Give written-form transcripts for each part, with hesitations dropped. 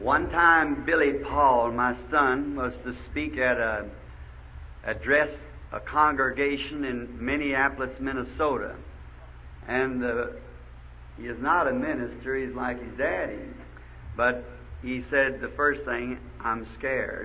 One time, Billy Paul, my son, was to speak at address a congregation in Minneapolis, Minnesota. And he is not a minister, he's like his daddy. But he said the first thing, I'm scared.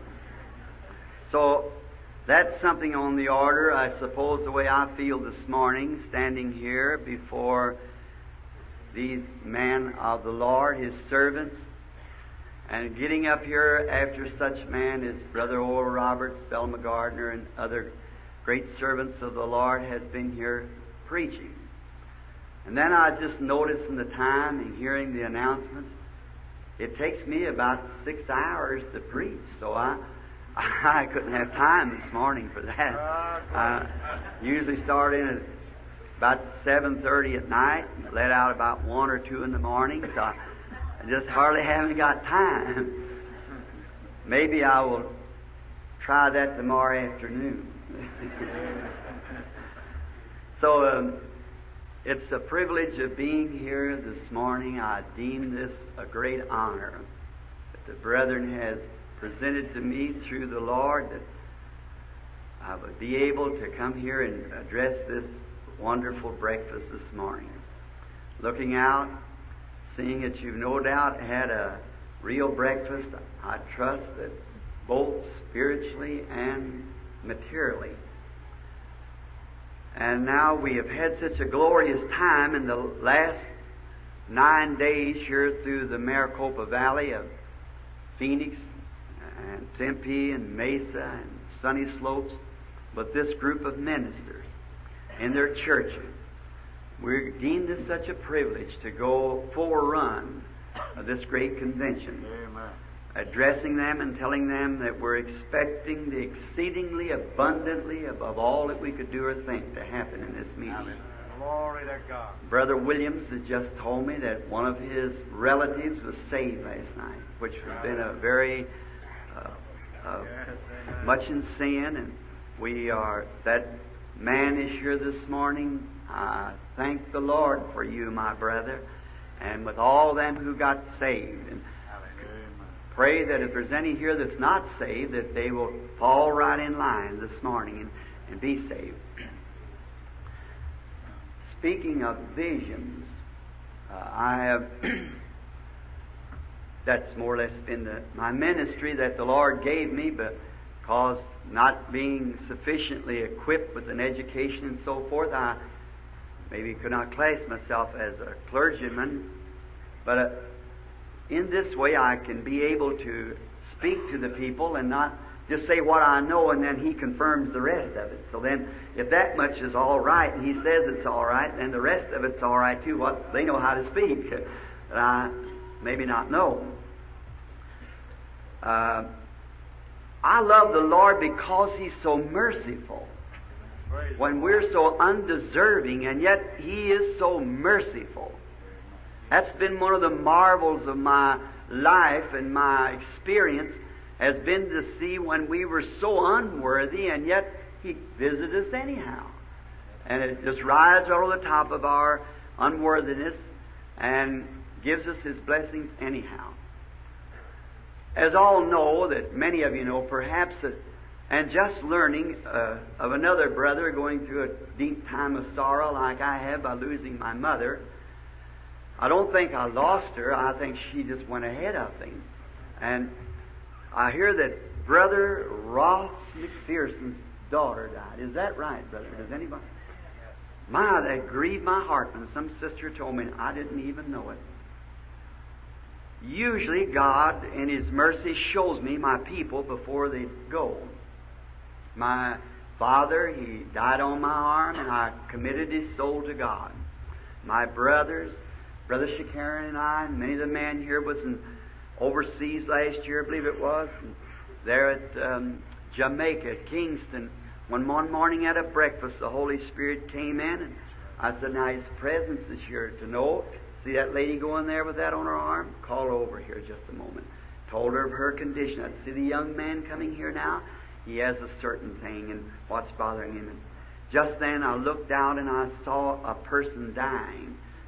So that's something on the order, I suppose, the way I feel this morning, standing here before these men of the Lord, His servants, and getting up here after such men as Brother Oral Roberts, Thelma Gardner, and other great servants of the Lord has been here preaching. And then I just noticed in the time and hearing the announcements, it takes me about 6 hours to preach, so I couldn't have time this morning for that. I usually start in at about 7:30 at night, let out about 1 or 2 in the morning, so I just hardly haven't got time. Maybe I will try that tomorrow afternoon. So it's a privilege of being here this morning. I deem this a great honor that the brethren has presented to me through the Lord, that I would be able to come here and address this wonderful breakfast this morning. Looking out, seeing that you've no doubt had a real breakfast, I trust that both spiritually and materially. And now we have had such a glorious time in the last 9 days here through the Maricopa Valley of Phoenix and Tempe and Mesa and Sunny Slopes with this group of ministers in their churches. We deemed this such a privilege to go forerun of this great convention. Amen. Addressing them and telling them that we're expecting the exceedingly abundantly above all that we could do or think to happen in this meeting. Amen. Glory to God. Brother Williams has just told me that one of his relatives was saved last night, which has been a very much in sin, and that man is here this morning. I thank the Lord for you, my brother, and with all them who got saved. And pray that if there's any here that's not saved, that they will fall right in line this morning and be saved. Speaking of visions, I have that's more or less been my ministry that the Lord gave me, but because not being sufficiently equipped with an education and so forth, I maybe could not class myself as a clergyman, but in this way I can be able to speak to the people and not just say what I know and then He confirms the rest of it. So then, if that much is all right and He says it's all right, then the rest of it's all right too. What they know how to speak, that I maybe not know. I love the Lord because He's so merciful. When we're so undeserving, and yet He is so merciful. That's been one of the marvels of my life and my experience, has been to see when we were so unworthy, and yet He visited us anyhow. And it just rides over the top of our unworthiness and gives us His blessings anyhow. As all know, that many of you know, perhaps, and just learning of another brother going through a deep time of sorrow like I have by losing my mother. I don't think I lost her. I think she just went ahead of him. And I hear that Brother Ross McPherson's daughter died. Is that right, brother? Does anybody? My, that grieved my heart when some sister told me, and I didn't even know it. Usually God, in His mercy, shows me my people before they go. My father, he died on my arm, and I committed his soul to God. My brothers, Brother Shakaran and I, and many of the men here was overseas last year, I believe it was, and there at Jamaica, at Kingston. One morning at a breakfast, the Holy Spirit came in, and I said, now His presence is here to know. See that lady going there with that on her arm? Call her over here just a moment. Told her of her condition. I see the young man coming here now. He has a certain thing and what's bothering him. And just then I looked out and I saw a person dying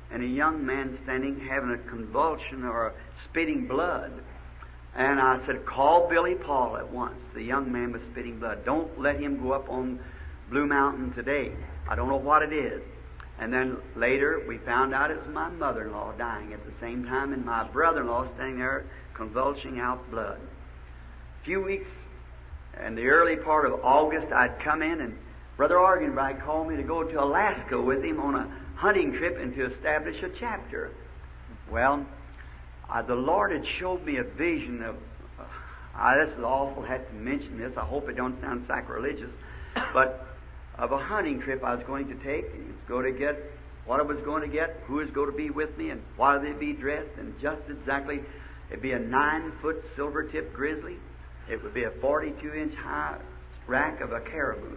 and a young man standing having a convulsion or spitting blood. And I said, call Billy Paul at once. The young man was spitting blood. Don't let him go up on Blue Mountain today. I don't know what it is. And then later we found out it was my mother-in-law dying at the same time, and my brother-in-law standing there convulsing out blood. A few weeks in the early part of August, I'd come in, and Brother Argenbright called me to go to Alaska with him on a hunting trip and to establish a chapter. Well, the Lord had showed me a vision of, this is awful, I had to mention this, I hope it don't sound sacrilegious, but of a hunting trip I was going to take, and it's going to get what I was going to get, who was going to be with me, and why they'd be dressed, and just exactly, it'd be a 9-foot silver-tipped grizzly. It would be a 42-inch high rack of a caribou.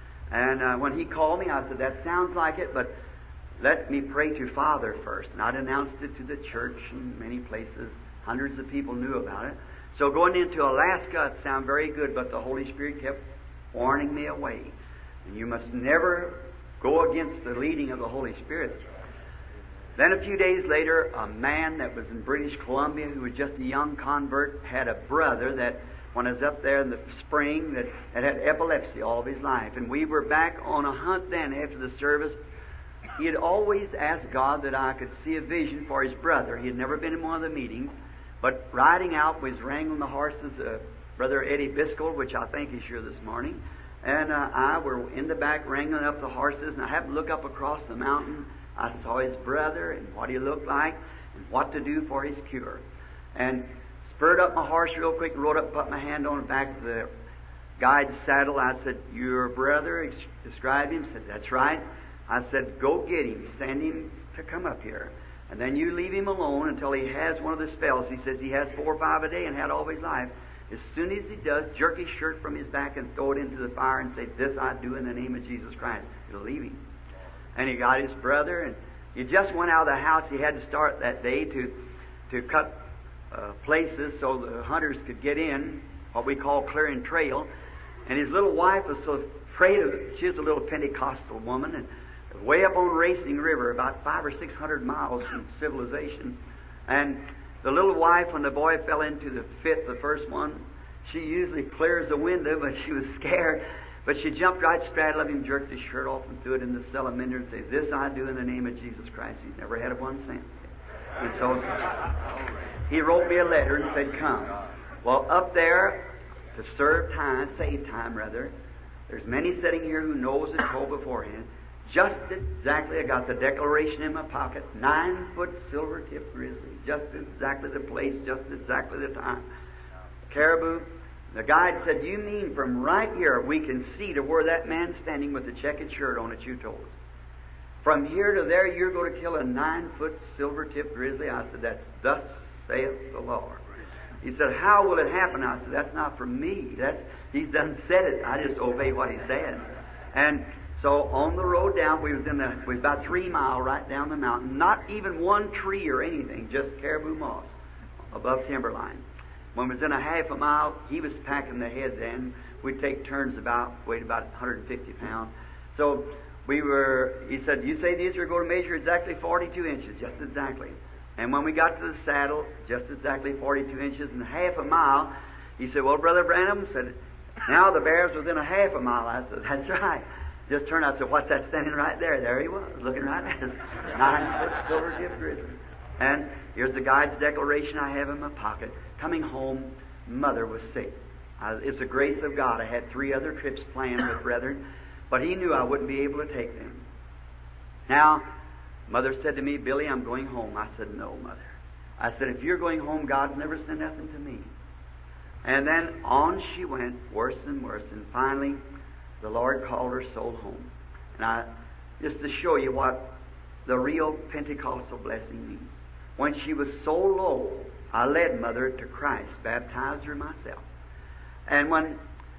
And when he called me, I said, that sounds like it, but let me pray to Father first. And I'd announced it to the church in many places. Hundreds of people knew about it. So going into Alaska, it sounded very good, but the Holy Spirit kept warning me away. And you must never go against the leading of the Holy Spirit. Then a few days later, a man that was in British Columbia, who was just a young convert, had a brother that, when I was up there in the spring, that had epilepsy all of his life. And we were back on a hunt then after the service. He had always asked God that I could see a vision for his brother. He had never been in one of the meetings, but riding out was wrangling the horses. Brother Eddie Biscoe, which I think is here this morning, and I were in the back wrangling up the horses, and I happened to look up across the mountain. I saw his brother and what he looked like and what to do for his cure. And spurred up my horse real quick, rode up, put my hand on the back of the guide's saddle. I said, your brother, described him. Said, that's right. I said, go get him, send him to come up here. And then you leave him alone until he has one of the spells. He says he has 4 or 5 a day and had all his life. As soon as he does, jerk his shirt from his back and throw it into the fire and say, this I do in the name of Jesus Christ. It'll leave him. And he got his brother, and he just went out of the house. He had to start that day to cut places so the hunters could get in, what we call clearing trail. And his little wife was so afraid of it. She was a little Pentecostal woman, and way up on Racing River, about 500 or 600 miles from civilization. And the little wife, when the boy fell into the fit, the first one, she usually clears the window, but she was scared. But she jumped right straddle of him, jerked his shirt off, and threw it in the cellar-minder and said, this I do in the name of Jesus Christ. He's never had one since. And so he wrote me a letter and said, come. Well, up there, to serve time, save time rather, there's many sitting here who knows it told beforehand. Just exactly, I got the declaration in my pocket, 9-foot silver-tipped grizzly, just exactly the place, just exactly the time. Caribou. The guide said, you mean from right here we can see to where that man's standing with the checkered shirt on that you told us? From here to there you're going to kill a 9-foot silver-tipped grizzly? I said, that's thus saith the Lord. He said, how will it happen? I said, that's not from me. He's done said it. I just obey what he said. And so on the road down, we was about 3 miles right down the mountain. Not even one tree or anything, just caribou moss above timberline. When we was in a half a mile, he was packing the head then. We'd take turns weighed about 150 pounds. So he said, you say these are going to measure exactly 42 inches, just exactly. And when we got to the saddle, just exactly 42 inches and half a mile, he said, well, Brother Branham, said, now the bear's within a half a mile. I said, that's right. Just turned out, I said, what's that standing right there? There he was, looking right at us. 9-foot silver-tipped grizzly. And here's the guide's declaration I have in my pocket. Coming home, Mother was sick. It's the grace of God. I had 3 other trips planned with brethren, but he knew I wouldn't be able to take them. Now, Mother said to me, Billy, I'm going home. I said, no, Mother. I said, if you're going home, God's never sent nothing to me. And then on she went, worse and worse, and finally the Lord called her soul home. And just to show you what the real Pentecostal blessing means. When she was so low, I led Mother to Christ, baptized her myself. And when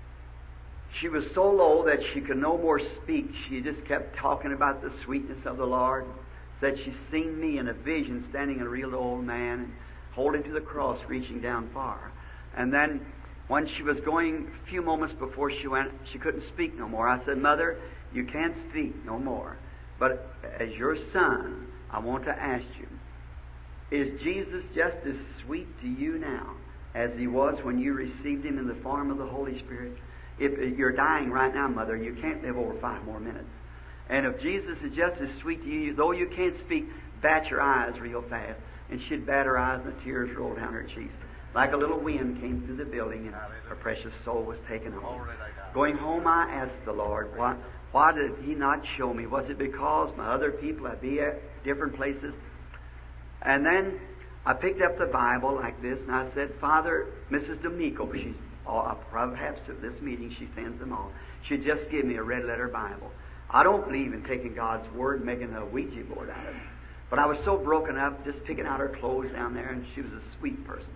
she was so low that she could no more speak, she just kept talking about the sweetness of the Lord. Said she's seen me in a vision standing a real old man and holding to the cross, reaching down far. And then when she was going, a few moments before she went, she couldn't speak no more. I said, Mother, you can't speak no more. But as your son, I want to ask you, is Jesus just as sweet to you now as He was when you received Him in the form of the Holy Spirit? If you're dying right now, Mother, you can't live over 5 more minutes. And if Jesus is just as sweet to you, though you can't speak, bat your eyes real fast. And she'd bat her eyes and the tears rolled down her cheeks. Like a little wind came through the building and her precious soul was taken home. Going home, I asked the Lord, why did He not show me? Was it because my other people I'd be at different places? And then I picked up the Bible like this and I said, Father, Mrs. D'Amico, she's perhaps at this meeting she sends them all. She'd just give me a red letter Bible. I don't believe in taking God's Word and making a Ouija board out of it. But I was so broken up, just picking out her clothes down there, and she was a sweet person.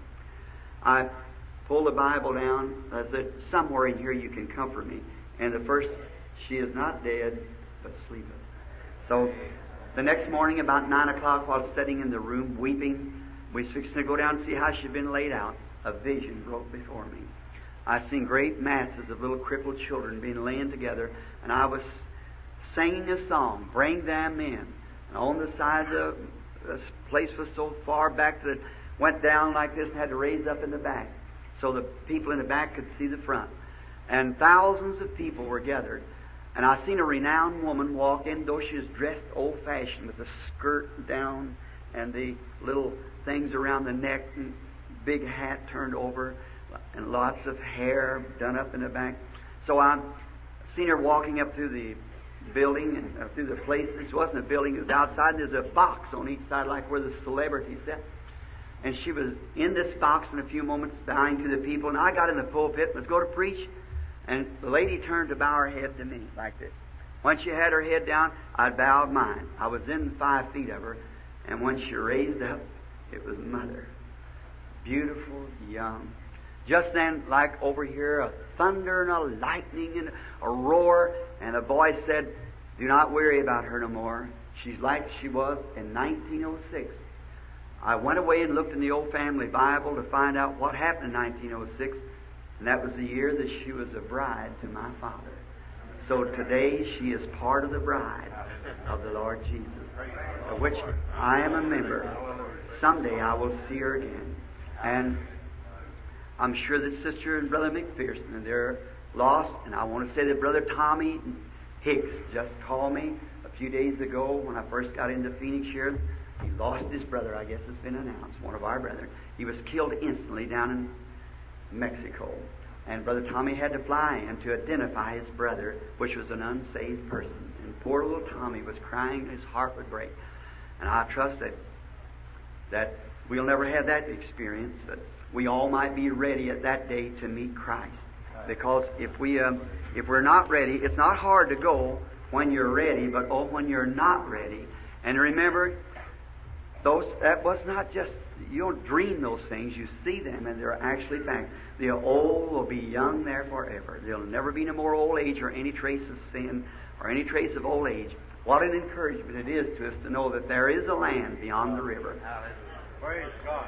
I pulled the Bible down. I said, somewhere in here you can comfort me. And the first, she is not dead, but sleepeth. So the next morning, about 9 o'clock, while sitting in the room weeping, we was fixing to go down and see how she'd been laid out. A vision broke before me. I seen great masses of little crippled children being laying together, and I was singing a song, Bring Them In. And on the side, the place was so far back that it went down like this and had to raise up in the back, so the people in the back could see the front. And thousands of people were gathered. And I seen a renowned woman walk in, though she was dressed old-fashioned with the skirt down and the little things around the neck and big hat turned over and lots of hair done up in the back. So I seen her walking up through the building and through the place. This wasn't a building, it was outside. There's a box on each side like where the celebrities sit. And she was in this box in a few moments bowing to the people. And I got in the pulpit and was going to preach. And the lady turned to bow her head to me like this. When she had her head down, I bowed mine. I was in 5 feet of her. And when she raised up, it was Mother. Beautiful, young. Just then, like over here, a thunder and a lightning and a roar. And a voice said, do not worry about her no more. She's like she was in 1906. I went away and looked in the old family Bible to find out what happened in 1906. And that was the year that she was a bride to my father. So today she is part of the bride of the Lord Jesus, of which I am a member. Someday I will see her again. And I'm sure that Sister and Brother McPherson, they're lost. And I want to say that Brother Tommy Hicks just called me a few days ago when I first got into Phoenix here. He lost his brother, I guess it's been announced, one of our brethren. He was killed instantly down in Mexico. And Brother Tommy had to fly in to identify his brother, which was an unsaved person. And poor little Tommy was crying, his heart would break. And I trust that we'll never have that experience, but we all might be ready at that day to meet Christ. Because if we're not ready, it's not hard to go when you're ready, but when you're not ready. And remember, that was not just, you don't dream those things, you see them and they're actually fact. The old will be young there forever. There'll never be no more old age or any trace of sin or any trace of old age. What an encouragement it is to us to know that there is a land beyond the river. Praise God.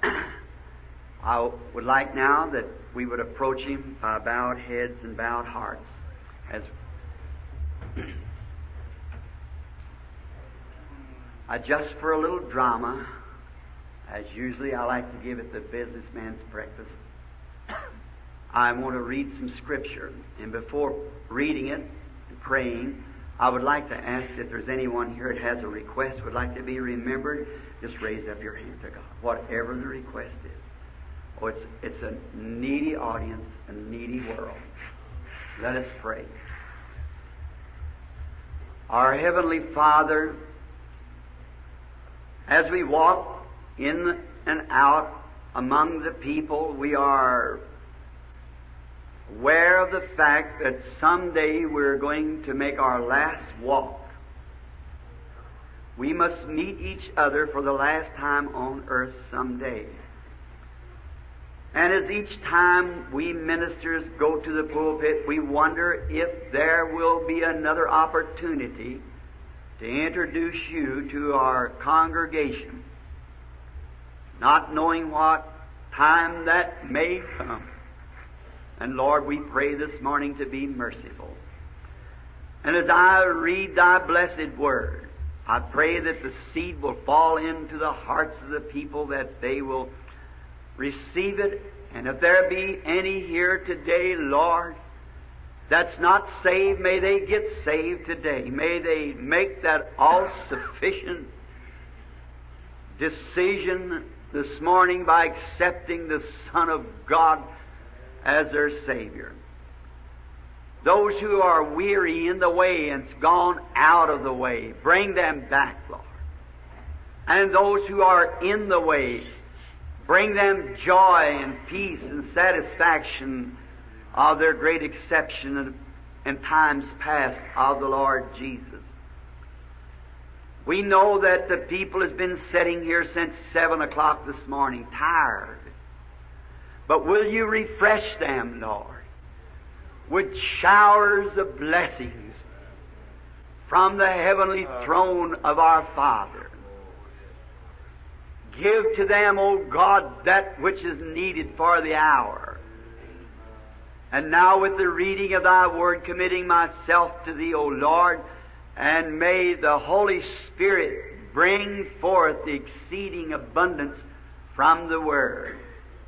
I would like now that we would approach Him by bowed heads and bowed hearts. As just for a little drama, as usually I like to give at the businessman's breakfast, I want to read some Scripture. And before reading it and praying, I would like to ask if there's anyone here that has a request would like to be remembered, just raise up your hand to God, whatever the request is. Oh, it's a needy audience, a needy world. Let us pray. Our Heavenly Father, as we walk in and out among the people, we are aware of the fact that someday we're going to make our last walk. We must meet each other for the last time on earth someday. And as each time we ministers go to the pulpit, we wonder if there will be another opportunity to introduce you to our congregation, not knowing what time that may come. And Lord, we pray this morning to be merciful. And as I read Thy blessed Word, I pray that the seed will fall into the hearts of the people, that they will receive it. And if there be any here today, Lord, that's not saved, may they get saved today. May they make that all-sufficient decision this morning by accepting the Son of God as their Savior. Those who are weary in the way and's gone out of the way, bring them back, Lord. And those who are in the way, bring them joy and peace and satisfaction of their great exception in times past of the Lord Jesus. We know that the people has been sitting here since 7 o'clock this morning, tired. But will you refresh them, Lord, with showers of blessings from the heavenly throne of our Father? Give to them, O God, that which is needed for the hour. And now with the reading of Thy Word, committing myself to Thee, O Lord, and may the Holy Spirit bring forth the exceeding abundance from the Word.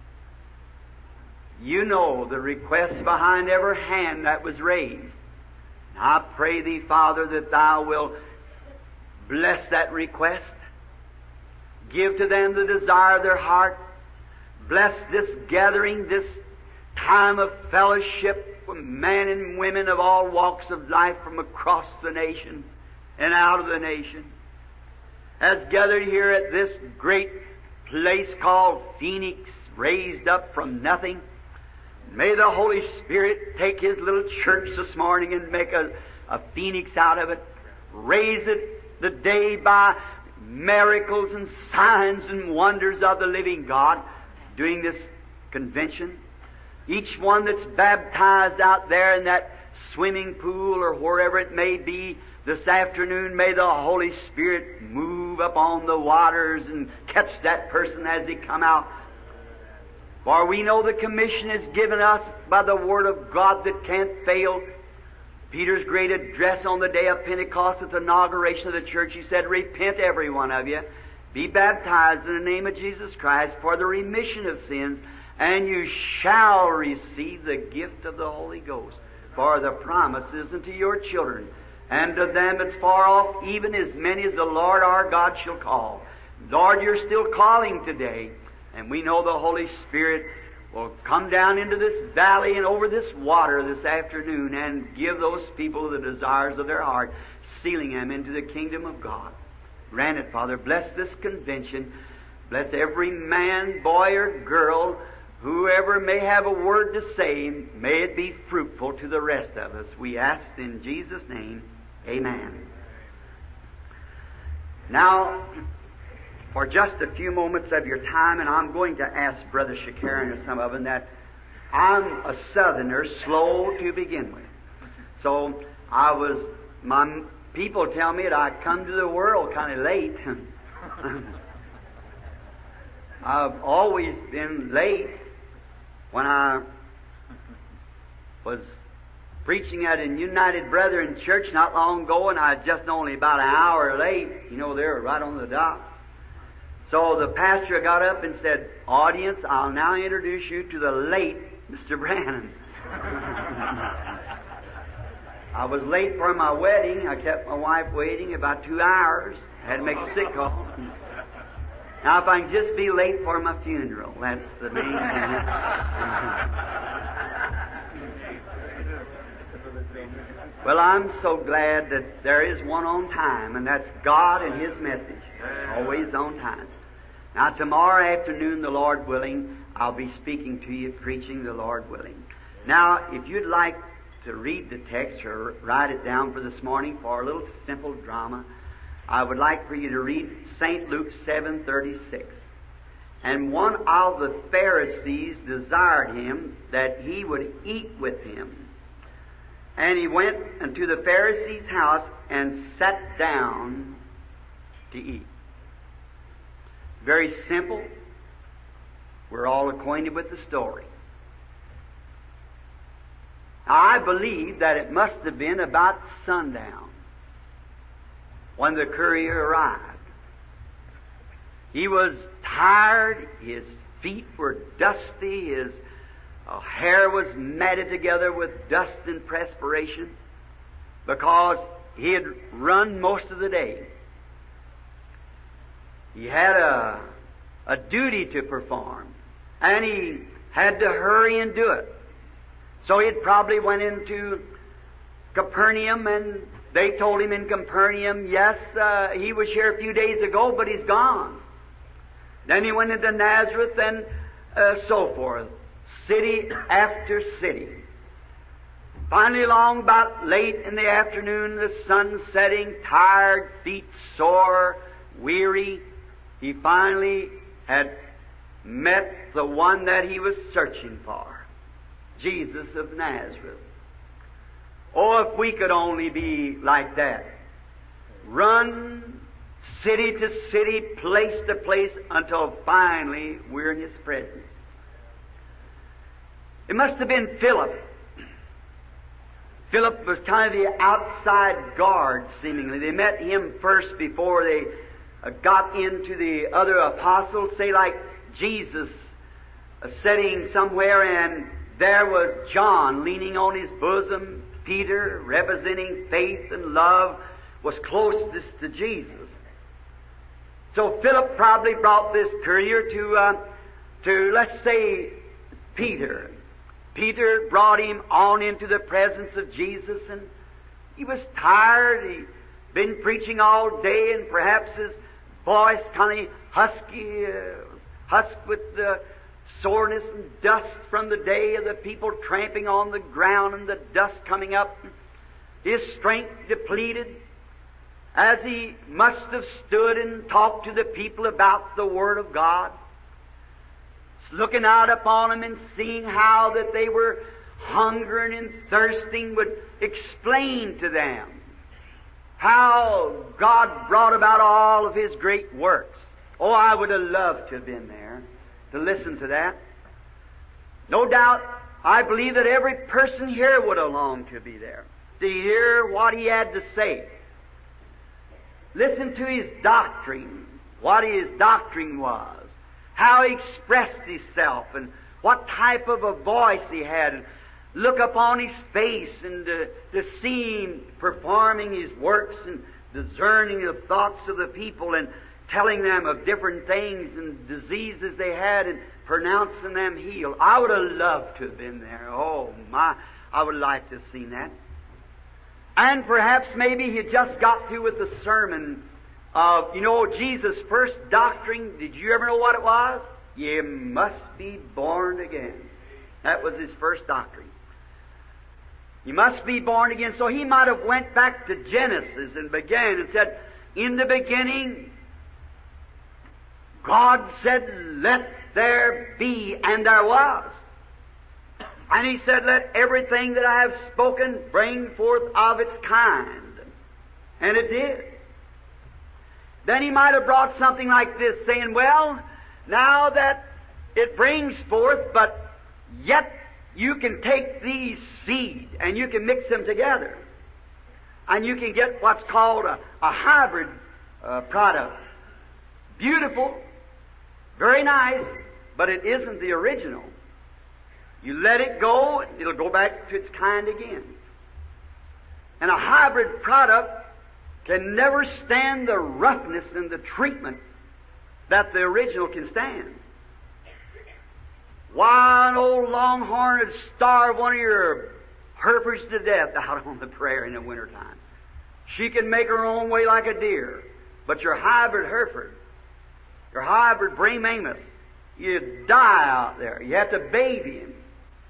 You know the requests behind every hand that was raised. I pray Thee, Father, that Thou will bless that request. Give to them the desire of their heart. Bless this gathering, this time of fellowship with men and women of all walks of life from across the nation and out of the nation, as gathered here at this great place called Phoenix, raised up from nothing. May the Holy Spirit take His little church this morning and make a phoenix out of it. Raise it the day by miracles and signs and wonders of the living God doing this convention. Each one that's baptized out there in that swimming pool or wherever it may be this afternoon, may the Holy Spirit move upon the waters and catch that person as they come out. For we know the commission is given us by the Word of God that can't fail. Peter's great address on the day of Pentecost at the inauguration of the church, he said, "Repent, every one of you, be baptized in the name of Jesus Christ for the remission of sins, and you shall receive the gift of the Holy Ghost. For the promise is unto your children, and to them that's far off, even as many as the Lord our God shall call." Lord, You're still calling today, and we know the Holy Spirit will come down into this valley and over this water this afternoon and give those people the desires of their heart, sealing them into the kingdom of God. Grant it, Father. Bless this convention. Bless every man, boy, or girl, whoever may have a word to say. May it be fruitful to the rest of us. We ask in Jesus' name, amen. Now, for just a few moments of your time, and I'm going to ask Brother Shakaran or some of them that I'm a Southerner, slow to begin with. So my people tell me that I come to the world kind of late. I've always been late. When I was preaching at a United Brethren church not long ago, and I was just only about an hour late, they were right on the dot. So the pastor got up and said, "Audience, I'll now introduce you to the late Mr. Branham." I was late for my wedding. I kept my wife waiting about 2 hours. I had to make a sick call. Now, if I can just be late for my funeral, that's the main thing. Well, I'm so glad that there is one on time, and that's God and His message. Always on time. Now, tomorrow afternoon, the Lord willing, I'll be speaking to you, preaching the Lord willing. Now, if you'd like to read the text or write it down for this morning for a little simple drama, I would like for you to read St. Luke 7:36. "And one of the Pharisees desired Him that He would eat with him. And He went unto the Pharisee's house and sat down to eat." Very simple. We're all acquainted with the story. I believe that it must have been about sundown. when the courier arrived. He was tired, his feet were dusty, his hair was matted together with dust and perspiration because he had run most of the day. He had a duty to perform, and he had to hurry and do it. So he probably went into Capernaum, and they told him in Capernaum, yes, he was here a few days ago, but he's gone. Then he went into Nazareth and so forth, city after city. Finally, along about late in the afternoon, the sun setting, tired, feet sore, weary, he finally had met the one that he was searching for, Jesus of Nazareth. Oh, if we could only be like that. Run city to city, place to place, until finally we're in His presence. It must have been Philip. Philip was kind of the outside guard, seemingly. They met him first before they got into the other apostles, say like Jesus sitting somewhere, and there was John leaning on his bosom. Peter, representing faith and love, was closest to Jesus. So Philip probably brought this courier to let's say, Peter. Peter brought him on into the presence of Jesus, and he was tired. He'd been preaching all day, and perhaps his voice kind of husky, husked with the soreness and dust from the day of the people tramping on the ground and the dust coming up. His strength depleted, as he must have stood and talked to the people about the Word of God, looking out upon them and seeing how that they were hungering and thirsting, would explain to them how God brought about all of His great works. Oh, I would have loved to have been there to listen to that. No doubt, I believe that every person here would have longed to be there, to hear what he had to say. Listen to his doctrine, what his doctrine was, how he expressed himself, and what type of a voice he had. And look upon his face and to see him performing his works and discerning the thoughts of the people and telling them of different things and diseases they had and pronouncing them healed. I would have loved to have been there. Oh my, I would like to have seen that. And perhaps maybe he just got through with the sermon of, Jesus' first doctrine. Did you ever know what it was? You must be born again. That was his first doctrine. You must be born again. So he might have went back to Genesis and began and said, in the beginning, God said, let there be, and there was. And He said, let everything that I have spoken bring forth of its kind. And it did. Then he might have brought something like this, saying, well, now that it brings forth, but yet you can take these seed and you can mix them together. And you can get what's called a hybrid product. Beautiful, very nice, but it isn't the original. You let it go, it'll go back to its kind again. And a hybrid product can never stand the roughness and the treatment that the original can stand. Why, an old longhorn would starve one of your Herefords to death out on the prairie in the wintertime. She can make her own way like a deer. But your hybrid Hereford, your hybrid Brame Amos, you die out there. You have to baby him.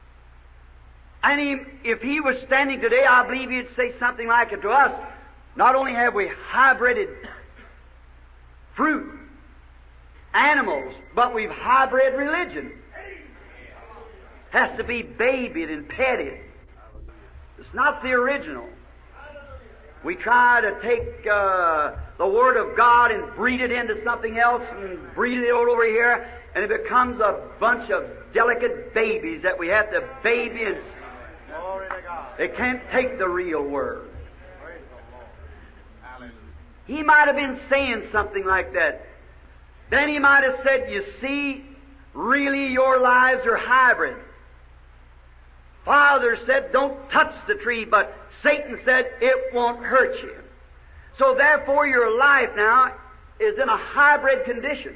And if he was standing today, I believe he'd say something like it to us. Not only have we hybrided fruit, animals, but we've hybrid religion. Has to be babied and petted. It's not the original. We try to take the Word of God and breed it into something else and breed it over here, and it becomes a bunch of delicate babies that we have to baby, and they can't take the real Word. He might have been saying something like that. Then he might have said, you see, really your lives are hybrid. Father said, don't touch the tree, but Satan said, it won't hurt you. So therefore your life now is in a hybrid condition.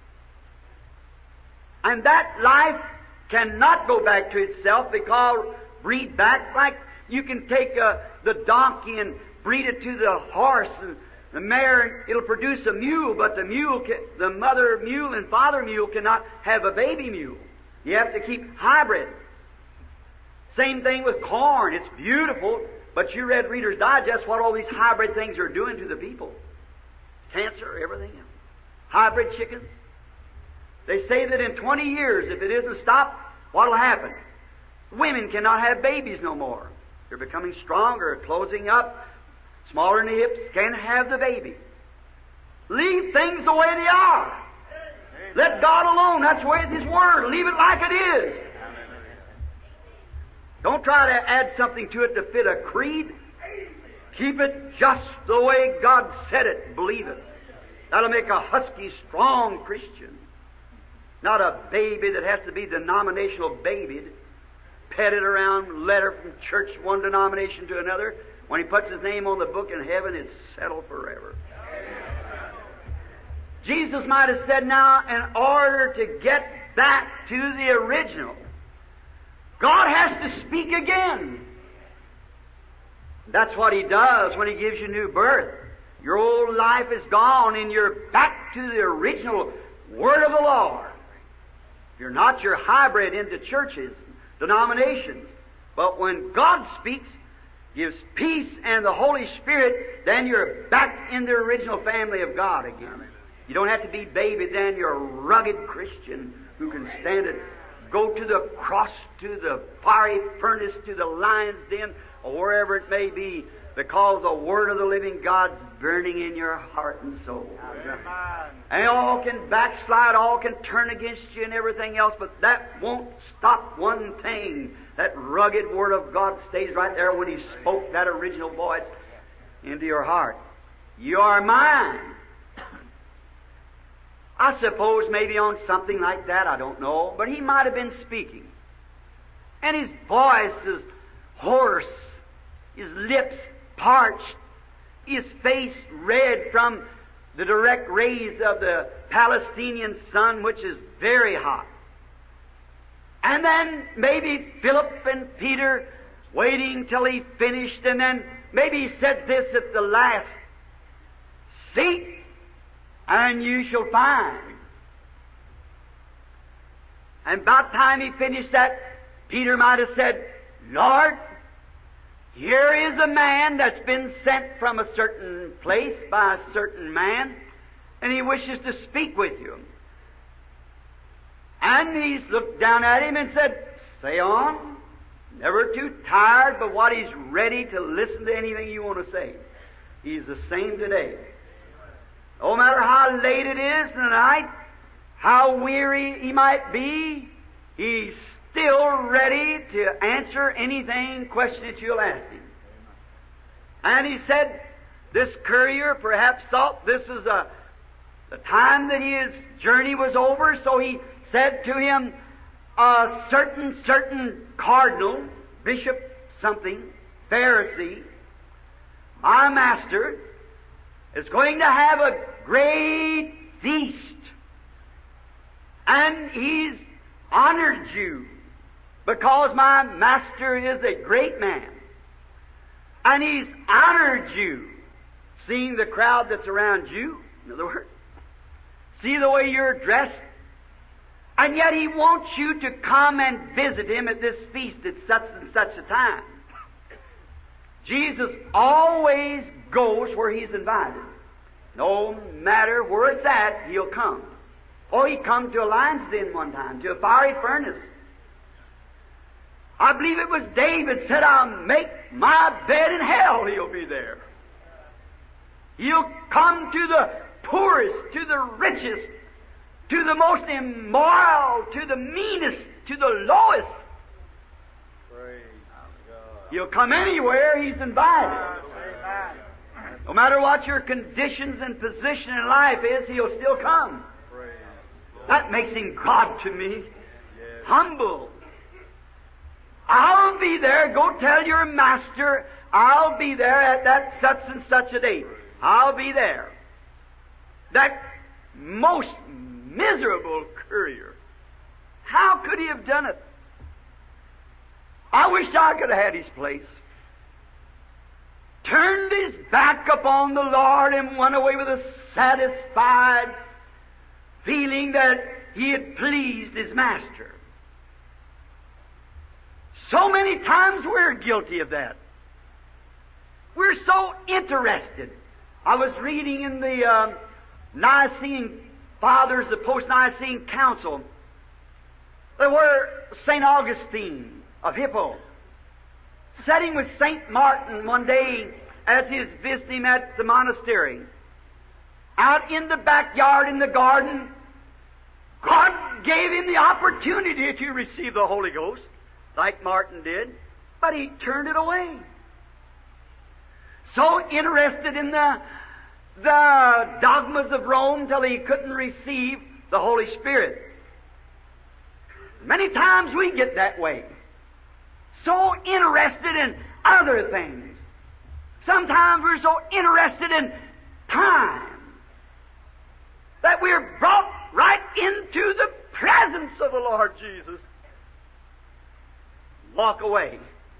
And that life cannot go back to itself because breed back like you can take the donkey and breed it to the horse and the mare, it'll produce a mule, but the mother mule and father mule cannot have a baby mule. You have to keep hybrid. Same thing with corn. It's beautiful, but you read Reader's Digest what all these hybrid things are doing to the people. Cancer, everything else. Hybrid chickens. They say that in 20 years, if it isn't stopped, what'll happen? Women cannot have babies no more. They're becoming stronger, closing up, smaller in the hips, can't have the baby. Leave things the way they are. Let God alone. That's the way it's His Word. Leave it like it is. Don't try to add something to it to fit a creed. Keep it just the way God said it. Believe it. That'll make a husky, strong Christian. Not a baby that has to be denominational babied, petted around, letter from church, one denomination to another. When he puts his name on the book in heaven, it's settled forever. Jesus might have said now, in order to get back to the original, God has to speak again. That's what He does when He gives you new birth. Your old life is gone and you're back to the original Word of the Lord. You're not your hybrid into churches, denominations. But when God speaks, gives peace and the Holy Spirit, then you're back in the original family of God again. You don't have to be baby then. You're a rugged Christian who can stand it. Go to the cross, to the fiery furnace, to the lion's den, or wherever it may be, because the Word of the living God's burning in your heart and soul. Amen. And all can backslide, all can turn against you and everything else, but that won't stop one thing. That rugged Word of God stays right there when He spoke that original voice into your heart. You are mine. I suppose maybe on something like that, I don't know, but He might have been speaking. And His voice is hoarse, His lips parched, His face red from the direct rays of the Palestinian sun, which is very hot. And then maybe Philip and Peter waiting till He finished, and then maybe He said this at the last, "Seek, and you shall find." And about time He finished that, Peter might have said, "Lord, here is a man that's been sent from a certain place by a certain man, and he wishes to speak with you." And He's looked down at him and said, "Say on." Never too tired, but what He's ready to listen to anything you want to say. He's the same today. No matter how late it is tonight, how weary He might be, He's still ready to answer anything, question that you'll ask Him. And He said, this courier perhaps thought this is the time that his journey was over, so he said to him, a certain cardinal, bishop something, Pharisee, my master is going to have a great feast, and he's honored you because my master is a great man, and he's honored you, seeing the crowd that's around you, in other words, see the way you're dressed, and yet he wants you to come and visit him at this feast at such and such a time. Jesus always goes where He's invited. No matter where it's at, He'll come. Oh, He come to a lion's den one time, to a fiery furnace. I believe it was David said, "I'll make my bed in hell." He'll be there. He'll come to the poorest, to the richest, to the most immoral, to the meanest, to the lowest. Praise God. He'll come anywhere He's invited. No matter what your conditions and position in life is, He'll still come. That makes Him God to me. Humble. I'll be there. Go tell your master, I'll be there at that such and such a date. I'll be there. That most miserable courier. How could he have done it? I wish I could have had his place. Turned his back upon the Lord and went away with a satisfied feeling that he had pleased his master. So many times we're guilty of that. We're so interested. I was reading in the Nicene Fathers, the Post-Nicene Council, there were St. Augustine of Hippo sitting with St. Martin one day as he was visiting him at the monastery. Out in the backyard in the garden, God gave him the opportunity to receive the Holy Ghost, like Martin did, but he turned it away. So interested in the dogmas of Rome till he couldn't receive the Holy Spirit. Many times we get that way. So interested in other things. Sometimes we're so interested in time that we're brought right into the presence of the Lord Jesus. Walk away.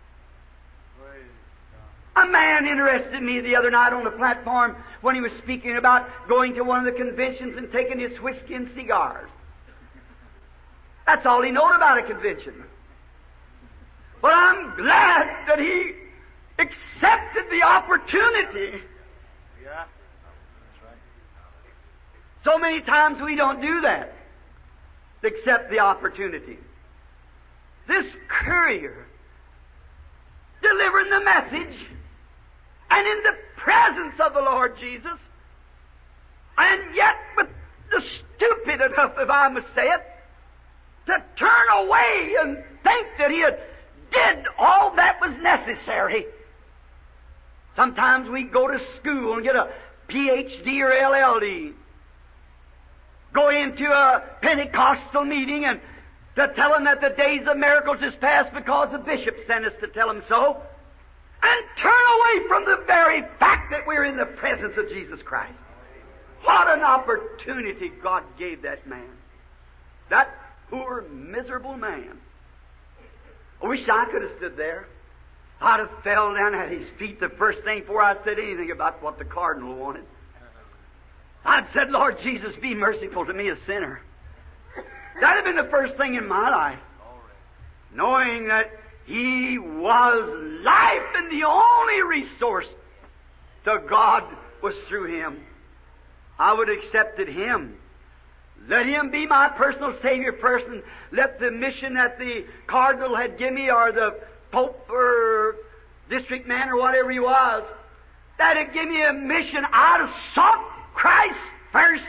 A man interested me the other night on the platform when he was speaking about going to one of the conventions and taking his whiskey and cigars. That's all he knowed about a convention. But I'm glad that he accepted the opportunity. Yeah, that's right. So many times we don't do that. Accept the opportunity. This courier delivering the message and in the presence of the Lord Jesus, and yet with the stupid enough, if I must say it, to turn away and think that he had did all that was necessary. Sometimes we go to school and get a PhD or LLD, go into a Pentecostal meeting and to tell them that the days of miracles is past because the bishop sent us to tell them so, and turn away from the very fact that we're in the presence of Jesus Christ. What an opportunity God gave that man. That poor, miserable man. I wish I could have stood there. I'd have fell down at his feet the first thing before I said anything about what the cardinal wanted. I'd said, Lord Jesus, be merciful to me, a sinner. That'd have been the first thing in my life. Knowing that He was life and the only resource to God was through Him. I would have accepted Him. Let Him be my personal Savior first, and let the mission that the cardinal had given me, or the pope or district man or whatever he was, that had given me a mission, I'd have sought Christ first.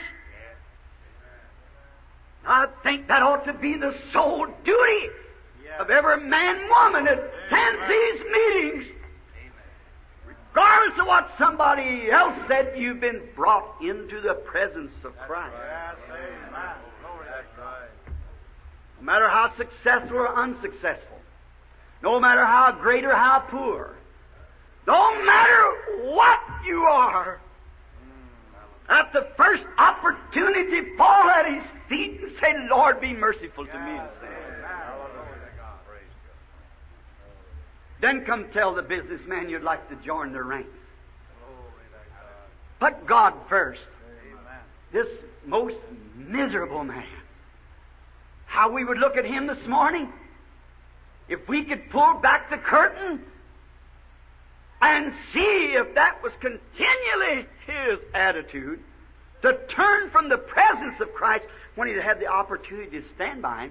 I think that ought to be the sole duty of every man and woman that attends these meetings. Regardless of what somebody else said, you've been brought into the presence of Christ. No matter how successful or unsuccessful, no matter how great or how poor, no matter what you are, at the first opportunity, fall at His feet and say, Lord, be merciful to me, a sinner. Then come tell the businessman you'd like to join their ranks. Put God first. This most miserable man. How we would look at him this morning if we could pull back the curtain and see if that was continually his attitude, to turn from the presence of Christ when he had the opportunity to stand by Him.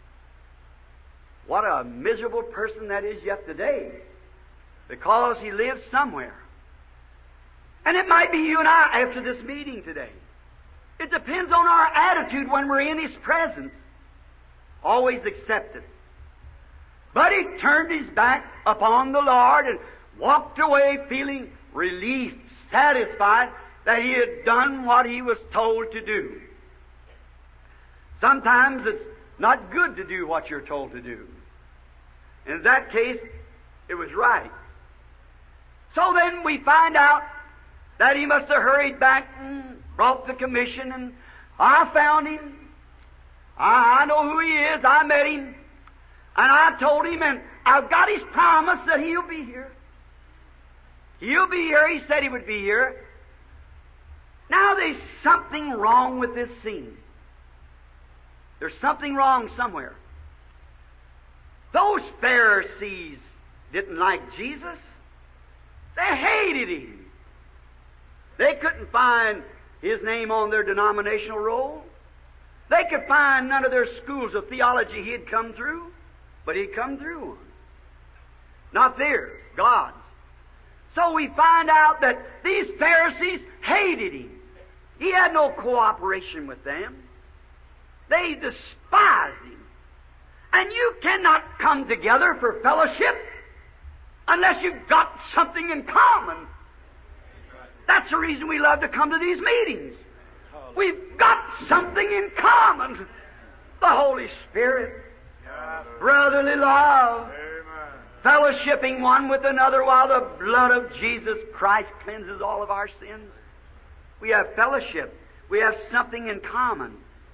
What a miserable person that is yet today, because he lives somewhere. And it might be you and I after this meeting today. It depends on our attitude when we're in His presence. Always accept it. But he turned his back upon the Lord and walked away feeling relief, satisfied that he had done what he was told to do. Sometimes it's not good to do what you're told to do. In that case, it was right. So then we find out that he must have hurried back and brought the commission, and I found him. I know who he is. I met him. And I told him, and I've got his promise that he'll be here. He'll be here. He said he would be here. Now there's something wrong with this scene. There's something wrong somewhere. Those Pharisees didn't like Jesus. They hated him. They couldn't find his name on their denominational roll. They could find none of their schools of theology he had come through, but he'd come through one. Not theirs, God's. So we find out that these Pharisees hated him. He had no cooperation with them. They despised him. And you cannot come together for fellowship unless you've got something in common. That's the reason we love to come to these meetings. We've got something in common. The Holy Spirit, brotherly love, fellowshipping one with another while the blood of Jesus Christ cleanses all of our sins. We have fellowship. We have something in common.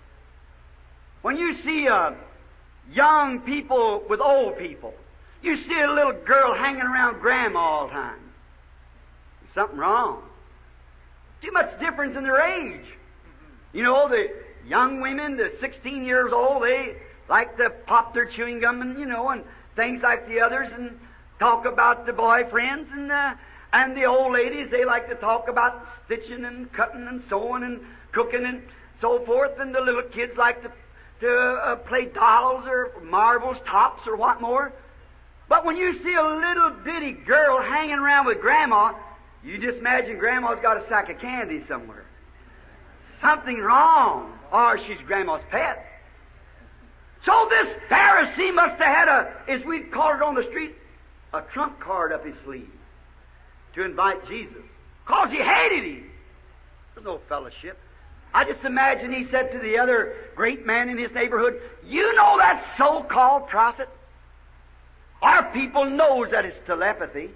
When you see young people with old people, you see a little girl hanging around Grandma all the time. There's something wrong. Too much difference in their age. You know, the young women, the 16 years old, they like to pop their chewing gum and things like the others and talk about the boyfriends, and the old ladies, they like to talk about stitching and cutting and sewing and cooking and so forth, and the little kids like to play dolls or marbles, tops, or what more. But when you see a little bitty girl hanging around with Grandma, you just imagine Grandma's got a sack of candy somewhere. Something wrong, or she's Grandma's pet. So this Pharisee must have had as we'd call it on the street, a trump card up his sleeve to invite Jesus, because he hated him. There's no fellowship. I just imagine he said to the other great man in his neighborhood, "You know that so-called prophet? Our people knows that it's telepathy.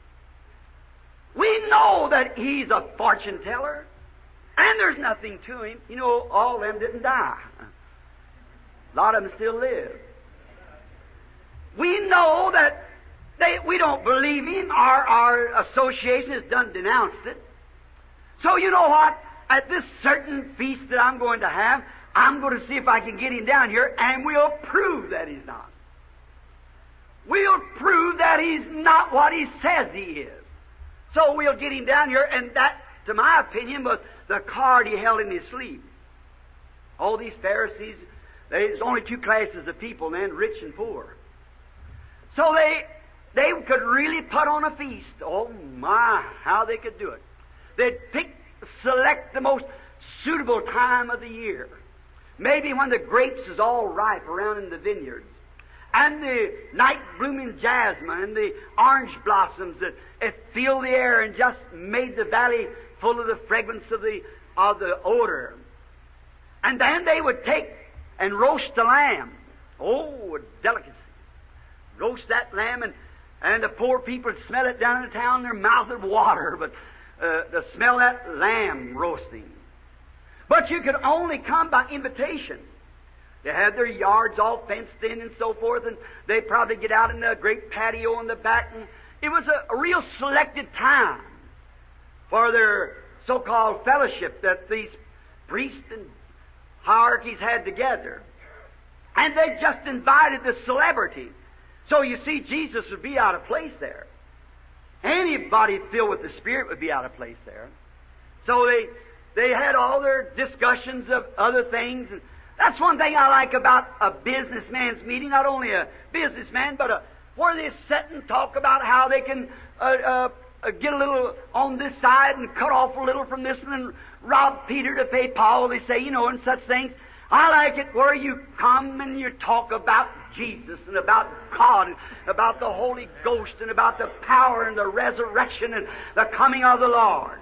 We know that he's a fortune teller, and there's nothing to him. You know, all of them didn't die. A lot of them still live. We know that we don't believe him. Our association has done denounced it. So you know what? At this certain feast that I'm going to have, I'm going to see if I can get him down here, and we'll prove that he's not. We'll prove that he's not what he says he is. So we'll get him down here, and that, to my opinion, was the card he held in his sleeve. All these Pharisees, there's only two classes of people then, rich and poor. So they could really put on a feast. Oh my, how they could do it. They'd select the most suitable time of the year. Maybe when the grapes is all ripe around in the vineyards, and the night-blooming jasmine and the orange blossoms that filled the air and just made the valley full of the fragrance of the odor. And then they would take and roast the lamb. Oh, a delicacy. Roast that lamb, and the poor people would smell it down in the town, their mouth would water, but to smell that lamb roasting. But you could only come by invitation. They had their yards all fenced in and so forth, and they'd probably get out in the great patio in the back, and it was a real selected time for their so-called fellowship that these priests and hierarchies had together. And they just invited the celebrity. So you see, Jesus would be out of place there. Anybody filled with the Spirit would be out of place there. So they had all their discussions of other things. And that's one thing I like about a businessman's meeting. Not only a businessman, but where they sit and talk about how they can get a little on this side and cut off a little from this one and rob Peter to pay Paul, they say, and such things. I like it where you come and you talk about Jesus and about God and about the Holy Ghost and about the power and the resurrection and the coming of the Lord.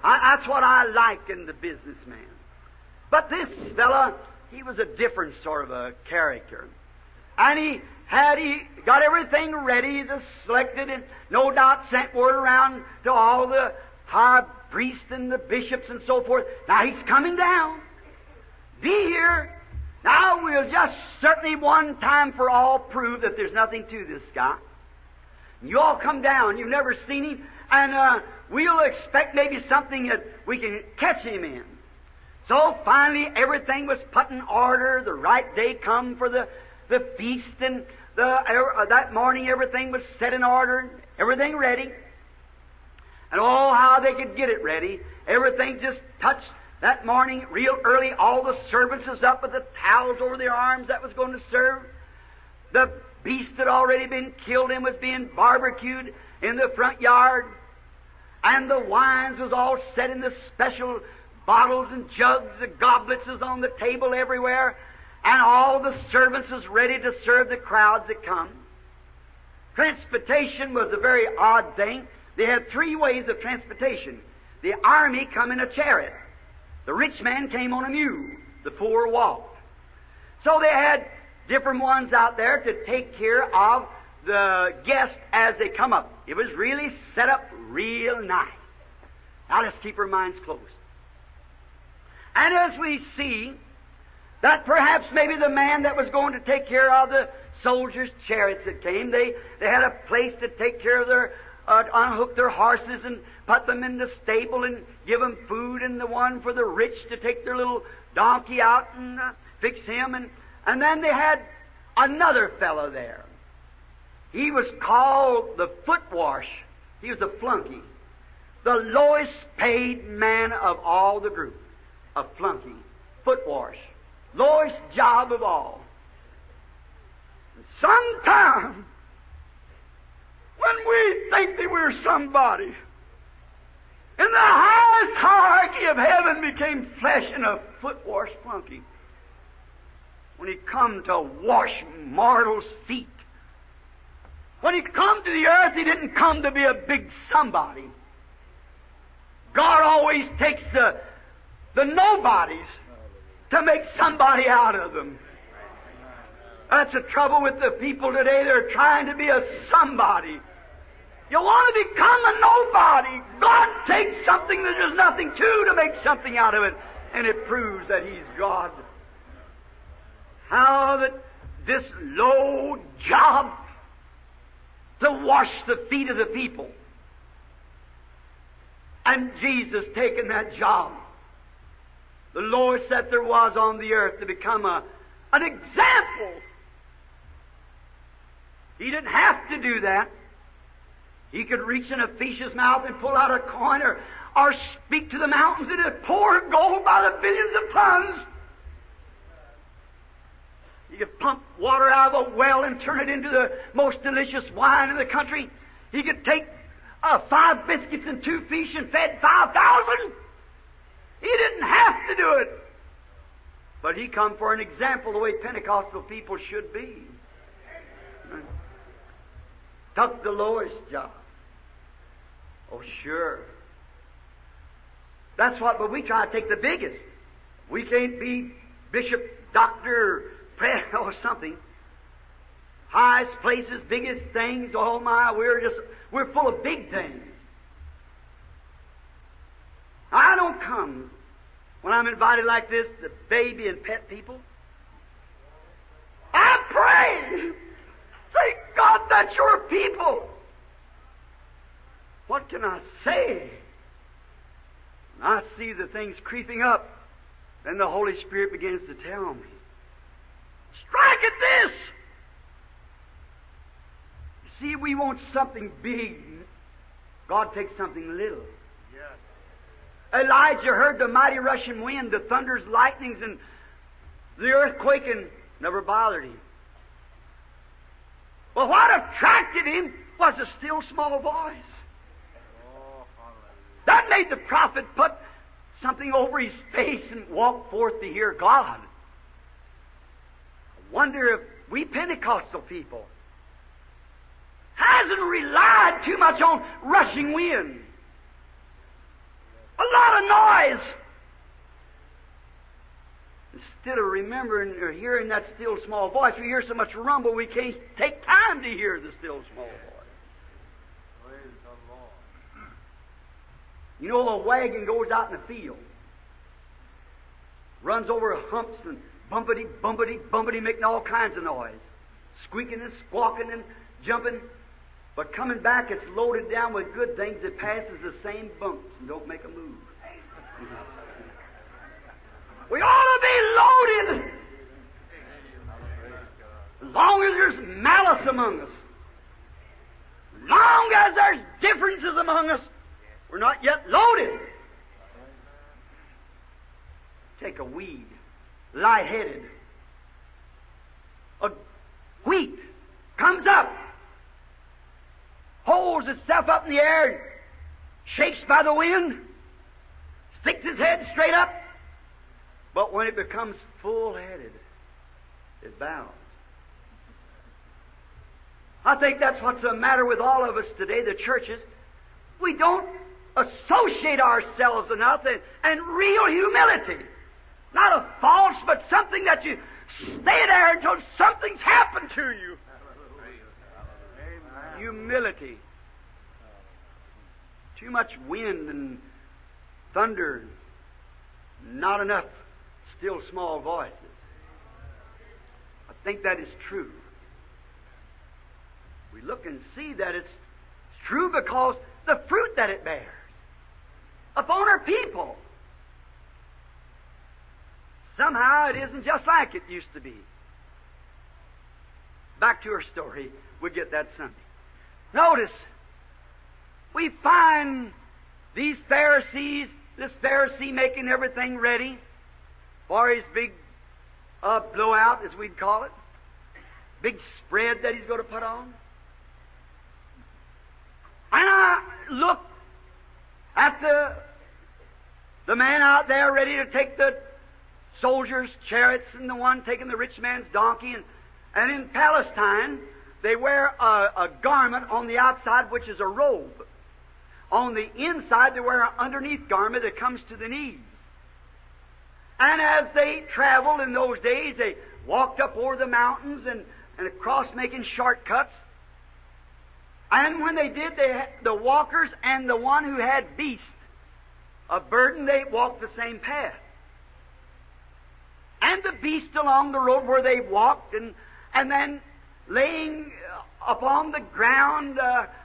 That's what I like in the businessman. But this fella, he was a different sort of a character. And he got everything ready, the selected, and no doubt sent word around to all the high priests and the bishops and so forth. Now he's coming down. Be here. Now we'll just certainly one time for all prove that there's nothing to this guy. You all come down. You've never seen him. And we'll expect maybe something that we can catch him in. So finally everything was put in order. The right day come for the feast, and that morning everything was set in order, everything ready. And oh, how they could get it ready. Everything just touched that morning real early. All the servants was up with the towels over their arms that was going to serve. The beast had already been killed and was being barbecued in the front yard. And the wines was all set in the special bottles and jugs. The goblets was on the table everywhere. And all the servants was ready to serve the crowds that come. Transportation was a very odd thing. They had three ways of transportation. The army come in a chariot. The rich man came on a mule. The poor walked. So they had different ones out there to take care of the guests as they come up. It was really set up real nice. Now let's keep our minds closed. And as we see that perhaps maybe the man that was going to take care of the soldiers' chariots that came, they had a place to take care of their, unhook their horses and put them in the stable and give them food, and the one for the rich to take their little donkey out and fix him. And then they had another fellow there. He was called the foot wash. He was a flunky. The lowest paid man of all the group. A flunky. Foot wash. Lowest job of all. Sometime, when we think that we're somebody, in the highest hierarchy of heaven became flesh and a foot wash flunky. When He come to wash mortals' feet. When He come to the earth, He didn't come to be a big somebody. God always takes the nobodies to make somebody out of them. That's the trouble with the people today. They're trying to be a somebody. You want to become a nobody. God takes something that there's nothing to make something out of it. And it proves that He's God. How that this low job to wash the feet of the people. And Jesus taking that job, the lowest that there was on the earth, to become an example. He didn't have to do that. He could reach in a fish's mouth and pull out a coin, or speak to the mountains and it'd pour gold by the billions of tons. He could pump water out of a well and turn it into the most delicious wine in the country. He could take 5 biscuits and 2 fish and fed 5,000. He didn't have to do it. But He come for an example the way Pentecostal people should be. Took the lowest job. Oh, sure. That's what, but we try to take the biggest. We can't be bishop, doctor, or something. Highest places, biggest things. Oh my, we're full of big things. I don't come when I'm invited like this to baby and pet people. I pray. Say, God, that's your people. What can I say? When I see the things creeping up, then the Holy Spirit begins to tell me, strike at this. You see, we want something big. God takes something little. Yes. Elijah heard the mighty rushing wind, the thunders, lightnings, and the earthquake, and never bothered him. Well, what attracted him was a still small voice. That made the prophet put something over his face and walk forth to hear God. I wonder if we Pentecostal people hasn't relied too much on rushing wind. A lot of noise. Instead of remembering or hearing that still small voice, we hear so much rumble we can't take time to hear the still small voice. Praise the Lord. You know, a wagon goes out in the field, runs over humps and bumpity, bumpity, bumpity, making all kinds of noise, squeaking and squawking and jumping. But coming back, it's loaded down with good things. It passes the same bumps and don't make a move. We ought to be loaded. As long as there's malice among us, as long as there's differences among us, we're not yet loaded. Take a weed, light-headed. A wheat comes up, holds itself up in the air, shakes by the wind, sticks its head straight up, but when it becomes full-headed, it bows. I think that's what's the matter with all of us today, the churches. We don't associate ourselves enough and real humility. Not a false, but something that you stay there until something's happened to you. Amen. Humility. Too much wind and thunder, not enough still small voices. I think that is true. We look and see that it's true because the fruit that it bears upon our people. Somehow it isn't just like it used to be. Back to our story. We'll get that Sunday. Notice, we find these Pharisees, this Pharisee making everything ready for his big blowout, as we'd call it. Big spread that he's going to put on. And I look at the man out there ready to take the soldiers' chariots and the one taking the rich man's donkey. And in Palestine, they wear a garment on the outside which is a robe. On the inside, they wear an underneath garment that comes to the knees. And as they traveled in those days, they walked up over the mountains and across making shortcuts. And when they did, the walkers and the one who had beast of burden, they walked the same path. And the beast along the road where they walked, and then laying upon the ground,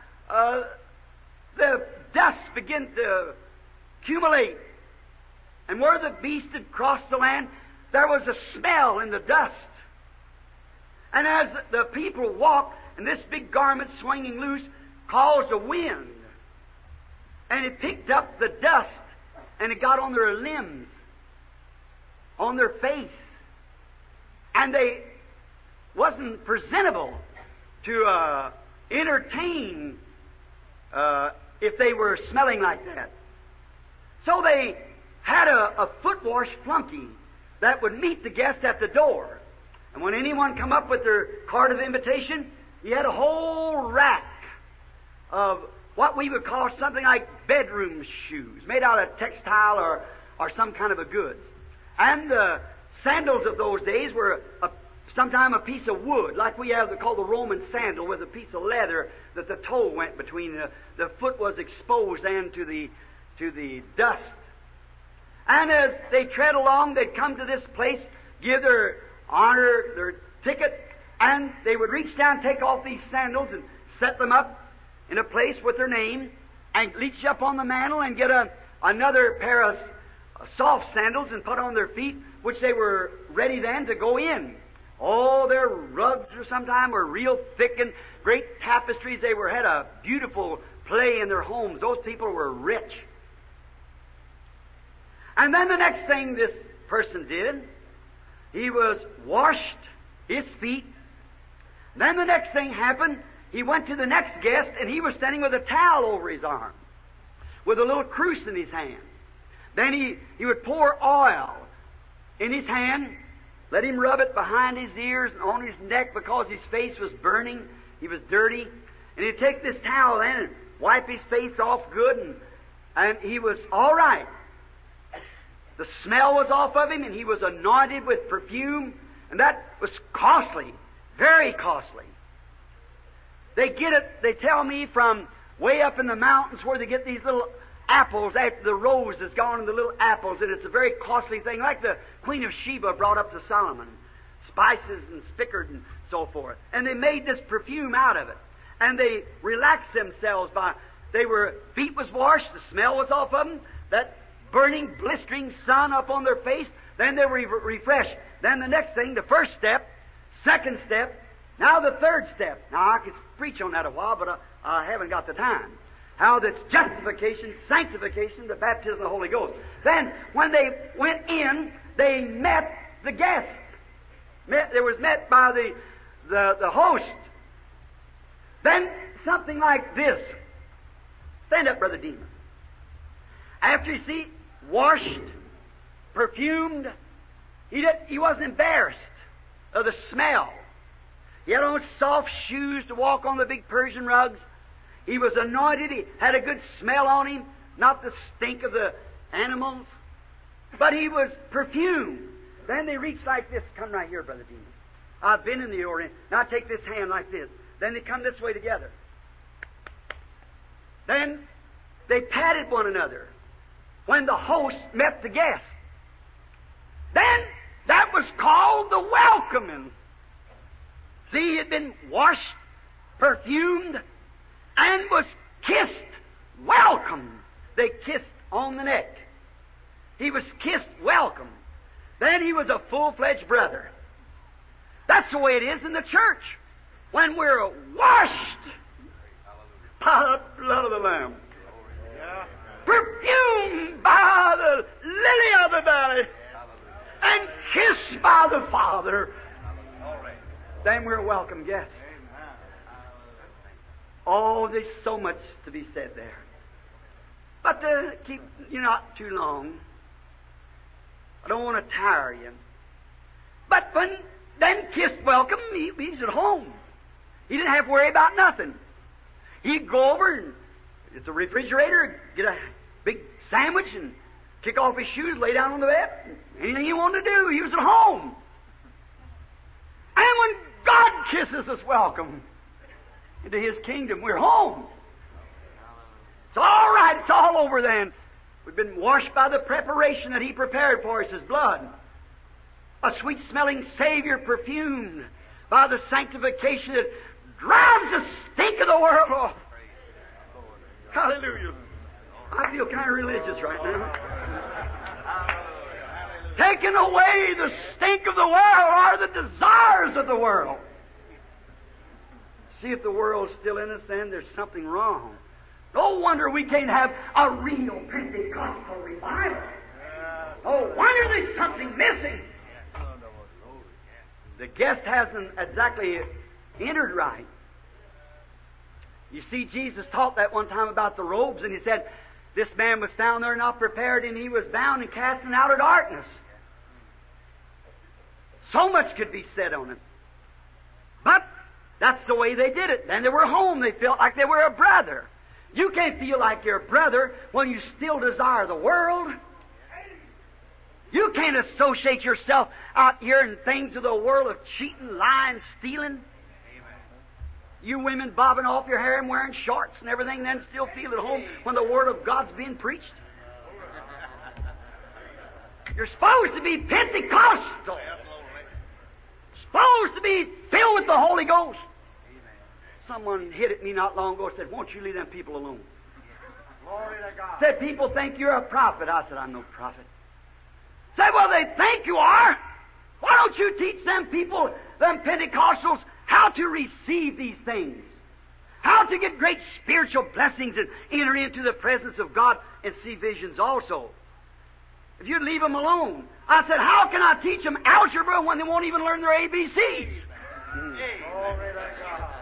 the dust began to accumulate. And where the beast had crossed the land, there was a smell in the dust. And as the people walked, and this big garment swinging loose caused a wind. And it picked up the dust, and it got on their limbs, on their face. And they wasn't presentable to entertain if they were smelling like that. So they had a foot wash flunky that would meet the guest at the door. And when anyone come up with their card of invitation, he had a whole rack of what we would call something like bedroom shoes, made out of textile or some kind of a goods. And the sandals of those days were sometime a piece of wood, like we have called the Roman sandal, with a piece of leather that the toe went between. The foot was exposed then to the dust. And as they tread along, they'd come to this place, give their honor, their ticket, and they would reach down, take off these sandals, and set them up in a place with their name, and reach up on the mantle and get another pair of soft sandals and put on their feet, which they were ready then to go in. Oh, their rugs or sometime were real thick and great tapestries. They had a beautiful play in their homes. Those people were rich. And then the next thing this person did, he was washed his feet. Then the next thing happened, he went to the next guest, and he was standing with a towel over his arm, with a little cruse in his hand. Then he would pour oil in his hand, let him rub it behind his ears and on his neck because his face was burning, he was dirty. And he'd take this towel then and wipe his face off good, and And he was all right. The smell was off of him, and he was anointed with perfume, and that was costly, very costly. They get it, they tell me, from way up in the mountains where they get these little apples after the rose has gone, and the little apples, and it's a very costly thing, like the Queen of Sheba brought up to Solomon. Spices and spikenard and so forth. And they made this perfume out of it. And they relaxed themselves by, feet was washed, the smell was off of them, that burning, blistering sun up on their face, then they were refreshed. Then the next thing, the first step, second step, now the third step. Now I could preach on that a while, but I haven't got the time. How that's justification, sanctification, the baptism of the Holy Ghost. Then, when they went in, they met the guests. They was met by the host. Then something like this. Stand up, Brother Demas. After you see, washed, perfumed, he wasn't embarrassed of the smell. He had on soft shoes to walk on the big Persian rugs. He was anointed. He had a good smell on him, not the stink of the animals, but he was perfumed. Then they reached like this. Come right here, Brother Demas. I've been in the Orient. Now take this hand like this. Then they come this way together. Then they patted one another when the host met the guest. Then that was called the welcoming. See, he had been washed, perfumed, and was kissed. Welcome. They kissed on the neck. He was kissed welcome. Then he was a full-fledged brother. That's the way it is in the church. When we're washed by the blood of the Lamb, perfumed by the lily of the valley, and kissed by the Father, then we're welcome guests. Oh, there's so much to be said there. But to keep you not too long, I don't want to tire you. But when then kissed welcome, he's at home. He didn't have to worry about nothing. He'd go over and at the refrigerator, get a big sandwich and kick off his shoes, lay down on the bed. Anything he wanted to do, he was at home. And when God kisses us welcome into His kingdom, we're home. It's all right. It's all over then. We've been washed by the preparation that He prepared for us, His blood. A sweet-smelling Savior perfumed by the sanctification that drives the stink of the world off. Hallelujah. I feel kind of religious right now. Taking away the stink of the world are the desires of the world. See if the world's still in us, then there's something wrong. No wonder we can't have a real Pentecostal revival. No wonder there's something missing. The guest hasn't exactly entered right. You see, Jesus taught that one time about the robes, and He said, this man was found there not prepared, and he was bound and cast out of darkness. So much could be said on it. But that's the way they did it. Then they were home. They felt like they were a brother. You can't feel like you're a brother when you still desire the world. You can't associate yourself out here in things of the world of cheating, lying, stealing. You women bobbing off your hair and wearing shorts and everything, then still feel at home when the Word of God's being preached. You're supposed to be Pentecostal. Supposed to be filled with the Holy Ghost. Someone hit at me not long ago and said, won't you leave them people alone? Glory to God. Said, people think you're a prophet. I said, I'm no prophet. Said, well, they think you are. Why don't you teach them people, them Pentecostals, how to receive these things? How to get great spiritual blessings and enter into the presence of God and see visions also. If you'd leave them alone. I said, how can I teach them algebra when they won't even learn their ABCs? Glory to God.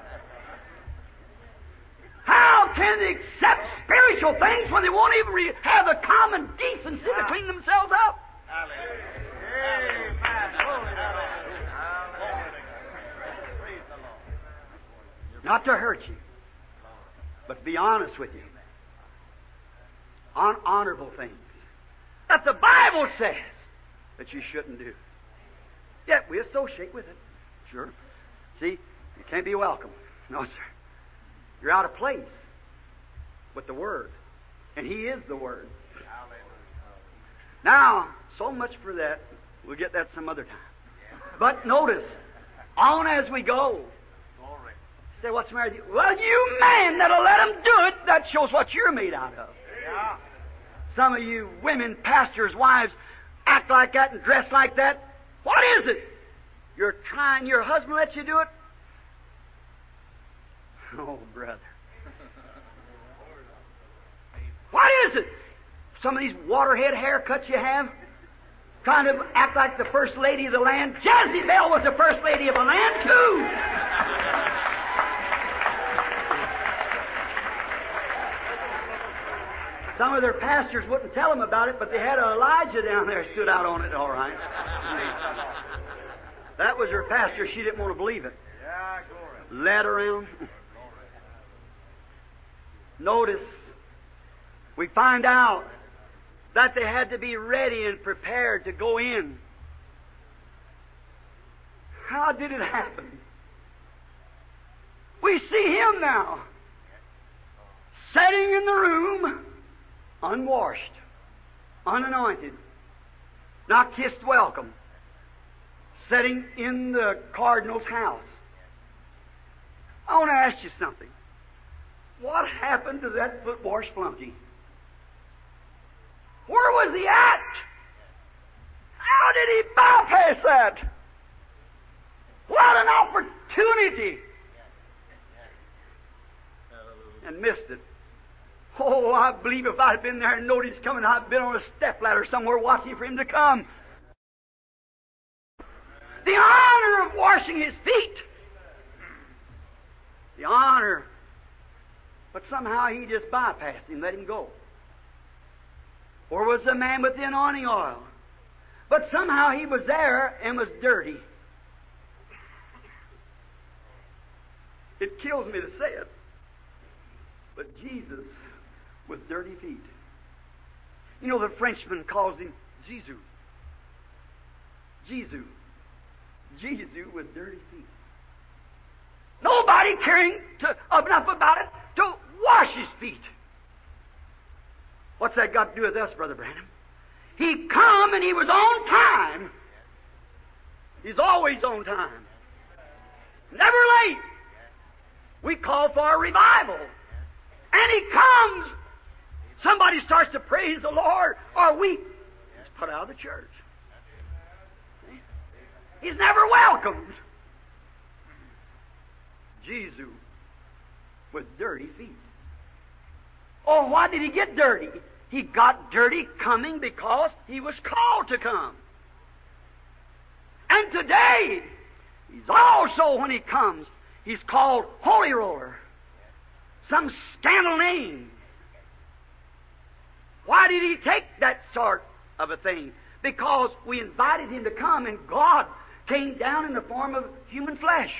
How can they accept spiritual things when they won't even have the common decency to clean themselves up? Amen. Glory to God. Praise the Lord. Not to hurt you, but to be honest with you. unhonorable things that the Bible says that you shouldn't do. Yet we associate with it. Sure. See, you can't be welcome. No, sir. You're out of place with the Word. And He is the Word. Now, so much for that. We'll get that some other time. But notice, on as we go. Say, what's the matter with you? Well, you man that'll let them do it, that shows what you're made out of. Yeah. Some of you women, pastors' wives, act like that and dress like that. What is it? You're trying, your husband lets you do it? Oh, brother. What is it? Some of these waterhead haircuts you have? Trying to act like the first lady of the land. Jezebel was the first lady of the land, too. Some of their pastors wouldn't tell them about it, but they had Elijah down there stood out on it, all right. That was her pastor. She didn't want to believe it. Yeah, glory. Led around. Notice, we find out that they had to be ready and prepared to go in. How did it happen? We see him now, sitting in the room, unwashed, unanointed, not kissed welcome, sitting in the cardinal's house. I want to ask you something. What happened to that footwash flunky? Where was he at? How did he bypass that? What an opportunity! And missed it. Oh, I believe if I'd been there and known he's coming, I'd been on a stepladder somewhere watching for him to come. The honor of washing his feet. The honor. But somehow he just bypassed him, let him go. Or was the man with the anointing oil? But somehow he was there and was dirty. It kills me to say it. But Jesus with dirty feet. You know, the Frenchman calls him Jesus. Jesus. Jesus with dirty feet. Nobody caring enough about it to wash his feet. What's that got to do with us, Brother Branham? He come and he was on time. He's always on time. Never late. We call for a revival. And he comes. Somebody starts to praise the Lord or weep. He's put out of the church. He's never welcomed. Jesus with dirty feet. Oh, why did he get dirty? He got dirty coming because he was called to come. And today, he's also, when he comes, he's called Holy Roller. Some scandal name. Why did he take that sort of a thing? Because we invited him to come, and God came down in the form of human flesh.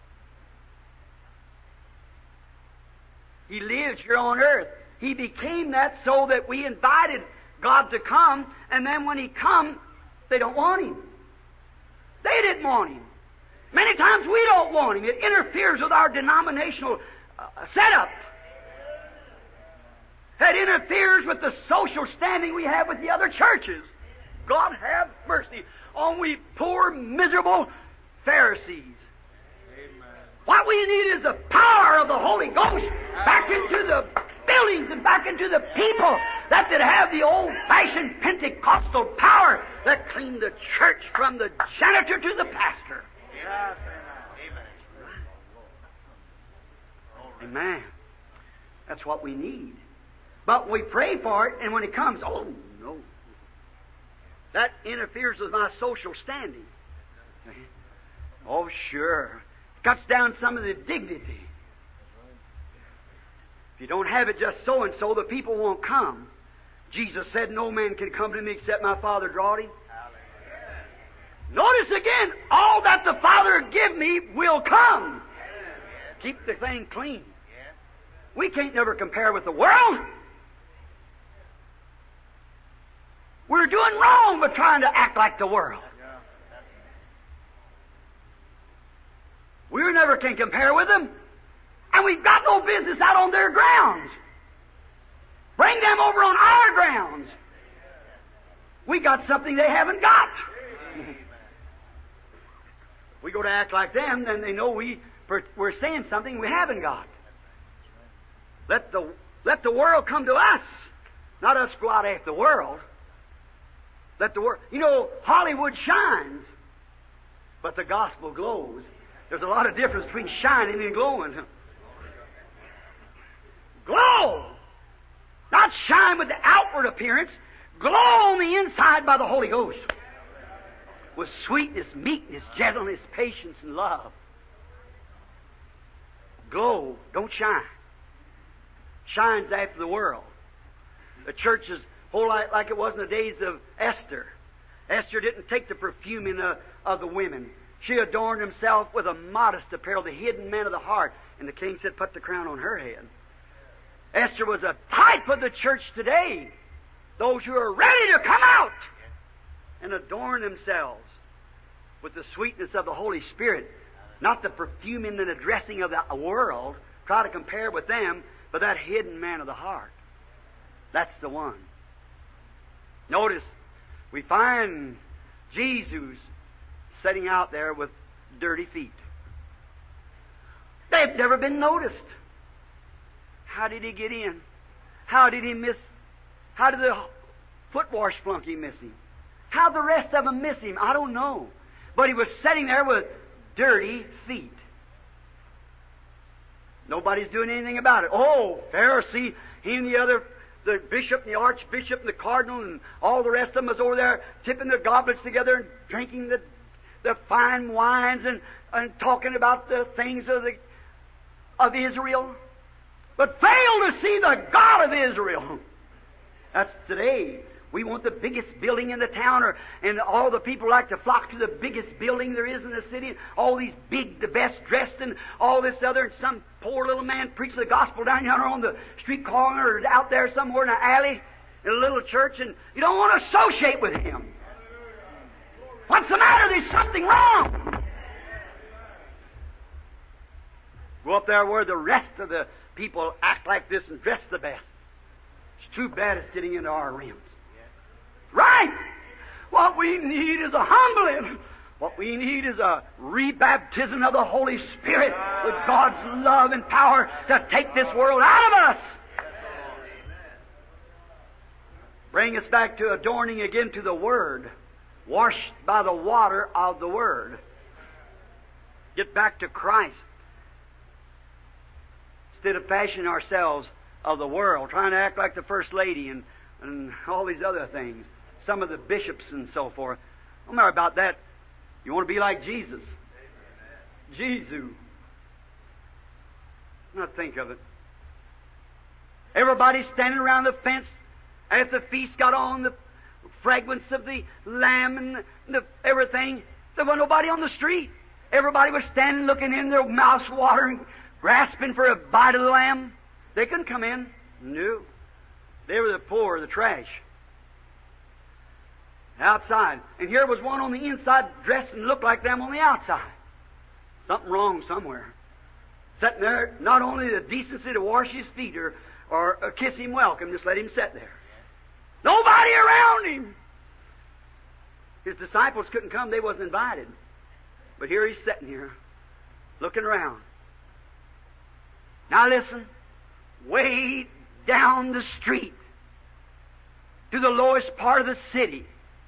He lives here on earth. He became that so that we invited God to come, and then when He comes, they don't want Him. They didn't want Him. Many times we don't want Him. It interferes with our denominational setup. It interferes with the social standing we have with the other churches. God have mercy on we poor, miserable Pharisees. What we need is the power of the Holy Ghost back into the buildings and back into the people that have the old-fashioned Pentecostal power that clean the church from the janitor to the pastor. Yes, amen. Amen. That's what we need. But we pray for it, and when it comes, oh, no. That interferes with my social standing. Oh, sure. Cuts down some of the dignity. If you don't have it just so-and-so, the people won't come. Jesus said, no man can come to me except my Father draw him. Notice again, all that the Father give me will come. Keep the thing clean. We can't never compare with the world. We're doing wrong by trying to act like the world. We never can compare with them. And we've got no business out on their grounds. Bring them over on our grounds. We got something they haven't got. We go to act like them, then they know we're saying something we haven't got. Let the world come to us, not us go out after the world. Let the world. You know, Hollywood shines, but the gospel glows. There's a lot of difference between shining and glowing. Glow! Not shine with the outward appearance. Glow on the inside by the Holy Ghost. With sweetness, meekness, gentleness, patience, and love. Glow. Don't shine. Shines after the world. The church is whole lot like it was in the days of Esther. Esther didn't take the perfuming of the women. She adorned herself with a modest apparel, the hidden man of the heart. And the king said, put the crown on her head. Esther was a type of the church today. Those who are ready to come out and adorn themselves with the sweetness of the Holy Spirit. Not the perfuming and the dressing of the world. Try to compare with them, but that hidden man of the heart. That's the one. Notice, we find Jesus sitting out there with dirty feet. They've never been noticed. How did he get in? How did the foot wash flunky miss him? How the rest of them miss him? I don't know. But he was sitting there with dirty feet. Nobody's doing anything about it. Oh, Pharisee, he and the bishop and the archbishop and the cardinal and all the rest of them was over there tipping their goblets together and drinking the fine wines and talking about the things of Israel. But fail to see the God of Israel. That's today. We want the biggest building in the town, and all the people like to flock to the biggest building there is in the city. All these big, the best dressed, and all this other. And some poor little man preaches the gospel down yonder on the street corner or out there somewhere in an alley in a little church, and you don't want to associate with him. What's the matter? There's something wrong. Go up there where the rest of the people act like this and dress the best. It's too bad it's getting into our realms. Right! What we need is a humbling. What we need is a rebaptism of the Holy Spirit with God's love and power to take this world out of us. Bring us back to adorning again to the Word, washed by the water of the Word. Get back to Christ. Instead of fashioning ourselves of the world, trying to act like the First Lady and all these other things, some of the bishops and so forth. Don't matter about that. You want to be like Jesus. Jesus. Now think of it. Everybody standing around the fence as the feast got on, the fragments of the lamb and everything. There was nobody on the street. Everybody was standing looking in, their mouths watering, grasping for a bite of the lamb. They couldn't come in. No. They were the poor, the trash. Outside. And here was one on the inside dressed and looked like them on the outside. Something wrong somewhere. Sitting there, not only the decency to wash his feet or kiss him welcome, just let him sit there. Nobody around him. His disciples couldn't come, they wasn't invited. But here he's sitting here, looking around. Now listen, way down the street to the lowest part of the city,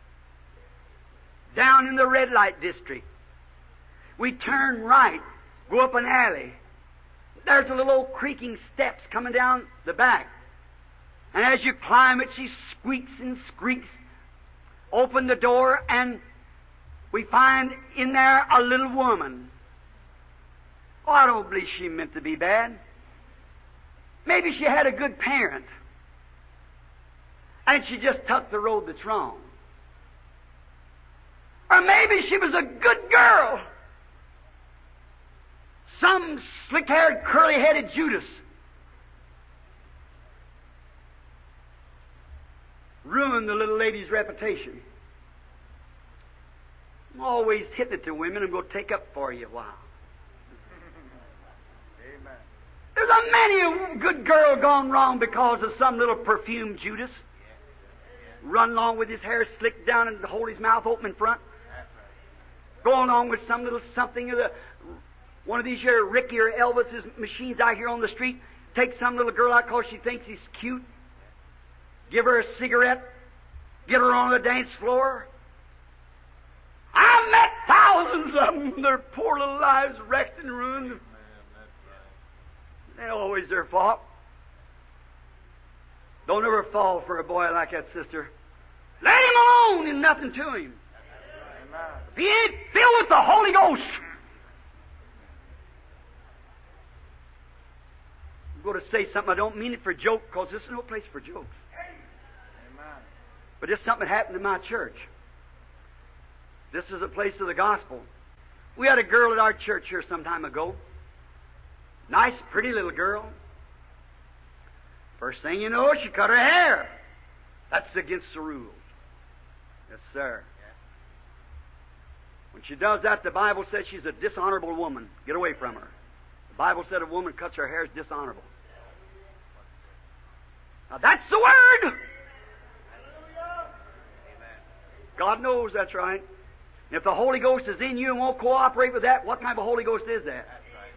down in the red light district, we turn right, go up an alley. There's a little old creaking steps coming down the back. And as you climb it, she squeaks and squeaks. Open the door, and we find in there a little woman. Oh, I don't believe she meant to be bad. Maybe she had a good parent, and she just took the road that's wrong. Or maybe she was a good girl. Some slick-haired, curly-headed Judas ruined ruin the little lady's reputation. I'm always hitting it to women. I'm going to take up for you a while. Amen. There's a many a good girl gone wrong because of some little perfumed Judas. Run along with his hair slicked down and hold his mouth open in front. Go along with some little something of one of these here Ricky or Elvis's machines out here on the street. Take some little girl out because she thinks he's cute. Give her a cigarette. Get her on the dance floor. I've met thousands of them. Their poor little lives wrecked and ruined. It ain't always their fault. Don't ever fall for a boy like that, sister. Let him alone and nothing to him. If he ain't filled with the Holy Ghost. I'm going to say something. I don't mean it for a joke, because this is no place for jokes. But it's something that happened in my church. This is a place of the gospel. We had a girl at our church here some time ago. Nice, pretty little girl. First thing you know, she cut her hair. That's against the rules. Yes, sir. When she does that, the Bible says she's a dishonorable woman. Get away from her. The Bible said a woman cuts her hair is dishonorable. Now that's the Word! God knows that's right. And if the Holy Ghost is in you and won't cooperate with that, what kind of a Holy Ghost is that?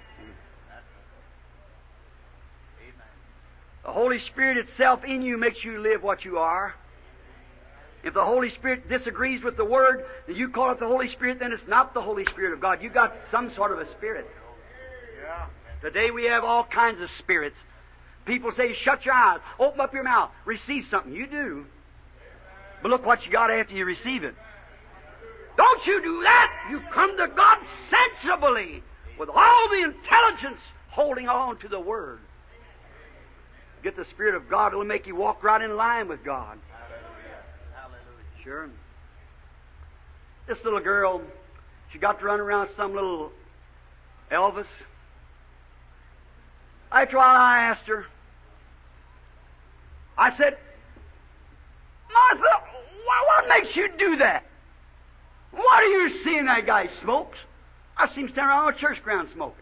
The Holy Spirit itself in you makes you live what you are. If the Holy Spirit disagrees with the Word, and you call it the Holy Spirit, then it's not the Holy Spirit of God. You've got some sort of a spirit. Today we have all kinds of spirits. People say, shut your eyes, open up your mouth, receive something. You do. But look what you got after you receive it. Don't you do that. You come to God sensibly, with all the intelligence holding on to the Word. Get the Spirit of God, it'll make you walk right in line with God. Sure. This little girl, she got to run around some little Elvis. After a while, I asked her, I said, Martha, what makes you do that? What are you seeing that guy smokes? I see him standing around on a church ground smoking.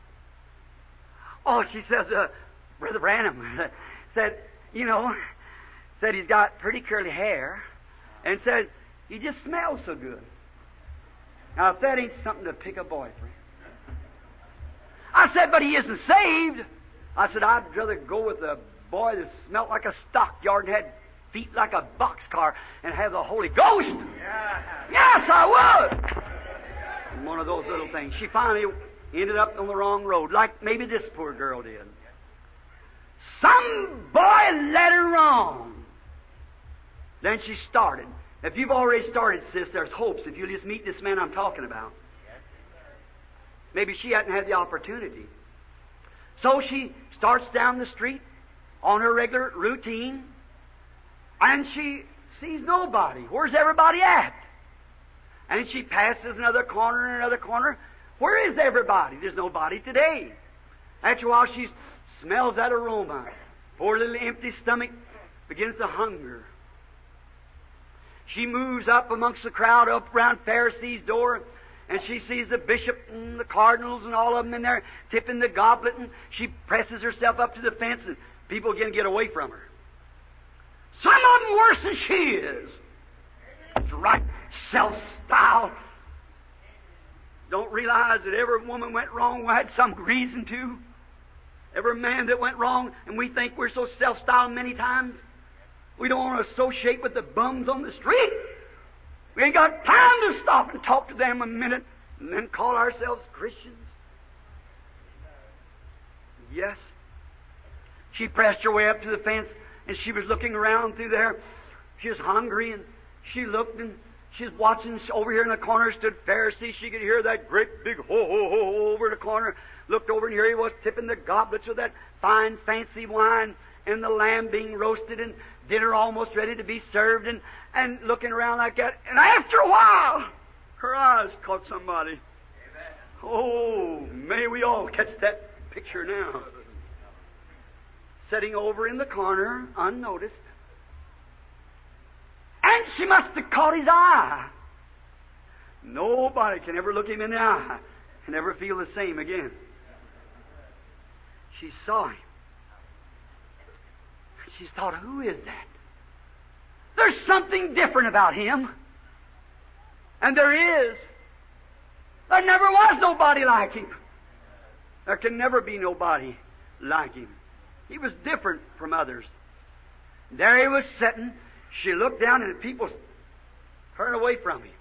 Oh, she says, Brother Branham said, said he's got pretty curly hair, and said he just smells so good. Now, if that ain't something to pick a boyfriend. I said, but he isn't saved. I said, I'd rather go with a boy that smelled like a stockyard and had feet like a boxcar and have the Holy Ghost. Yes, I would. One of those little things. She finally ended up on the wrong road, like maybe this poor girl did. Some boy led her wrong. Then she started. If you've already started, sis, there's hopes if you'll just meet this man I'm talking about. Maybe she hadn't had the opportunity. So she starts down the street on her regular routine, and she sees nobody. Where's everybody at? And she passes another corner and another corner. Where is everybody? There's nobody today. After a while, she smells that aroma. Poor little empty stomach begins to hunger. She moves up amongst the crowd up around Pharisee's door, and she sees the bishop and the cardinals and all of them in there tipping the goblet, and she presses herself up to the fence, and people again get away from her. Some of them worse than she is. That's right, self-style. Don't realize that every woman went wrong had some reason to. Every man that went wrong, and we think we're so self-styled many times. We don't want to associate with the bums on the street. We ain't got time to stop and talk to them a minute and then call ourselves Christians. Yes. She pressed her way up to the fence, and she was looking around through there. She was hungry, and she looked, and she was watching. Over here in the corner stood Pharisee. She could hear that great big ho-ho-ho over in the corner. Looked over, and here he was tipping the goblets with that fine, fancy wine, and the lamb being roasted, and dinner almost ready to be served, and looking around like that. And after a while, her eyes caught somebody. Amen. Oh, may we all catch that picture now. Sitting over in the corner, unnoticed, And she must have caught his eye. Nobody can ever look him in the eye and ever feel the same again. She saw him. She thought, who is that? There's something different about him. And there is. There never was nobody like him. There can never be nobody like him. He was different from others. There he was sitting. She looked down and the people turned away from him.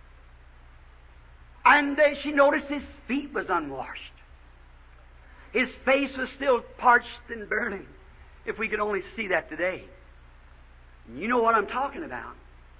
And she noticed his feet was unwashed. His face was still parched and burning. If we could only see that today. You know what I'm talking about.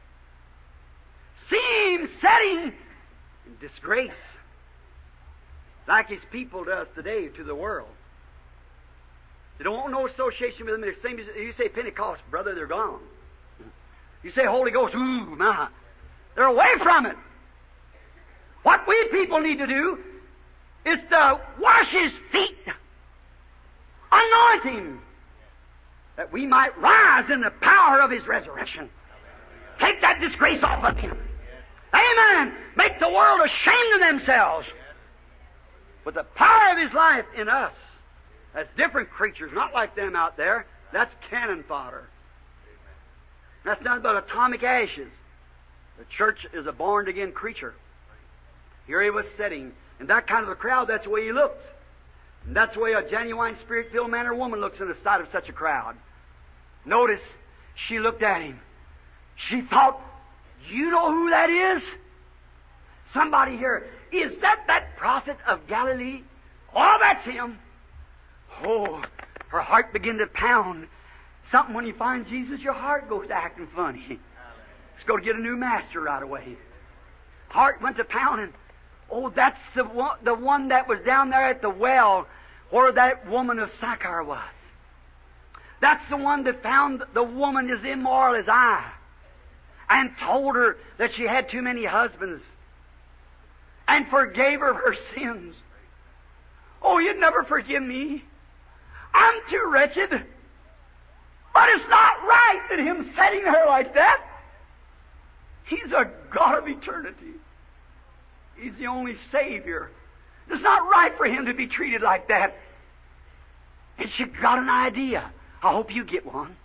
See him sitting in disgrace. Like his people does today to the world. They don't want no association with them. They're same as you say Pentecost, brother, they're gone. You say Holy Ghost, ooh, nah. They're away from it. What we people need to do is to wash his feet, anoint him, that we might rise in the power of his resurrection. Take that disgrace off of him. Amen. Make the world ashamed of themselves. With the power of his life in us, as different creatures, not like them out there. That's cannon fodder. That's nothing but atomic ashes. The church is a born-again creature. Here he was sitting. In that kind of a crowd, that's the way he looks. And that's the way a genuine spirit-filled man or woman looks in the sight of such a crowd. Notice, she looked at him. She thought, you know who that is? Somebody here. Is that prophet of Galilee? Oh, that's him. Oh, her heart began to pound. Something when you find Jesus, your heart goes to acting funny. Let's go to get a new master right away. Heart went to pounding. Oh, that's the one that was down there at the well where that woman of Sychar was. That's the one that found the woman as immoral as I and told her that she had too many husbands and forgave her her sins. Oh, you'd never forgive me. I'm too wretched. But it's not right that him setting her like that. He's a God of eternity. He's the only Savior. It's not right for him to be treated like that. And she got an idea. I hope you get one.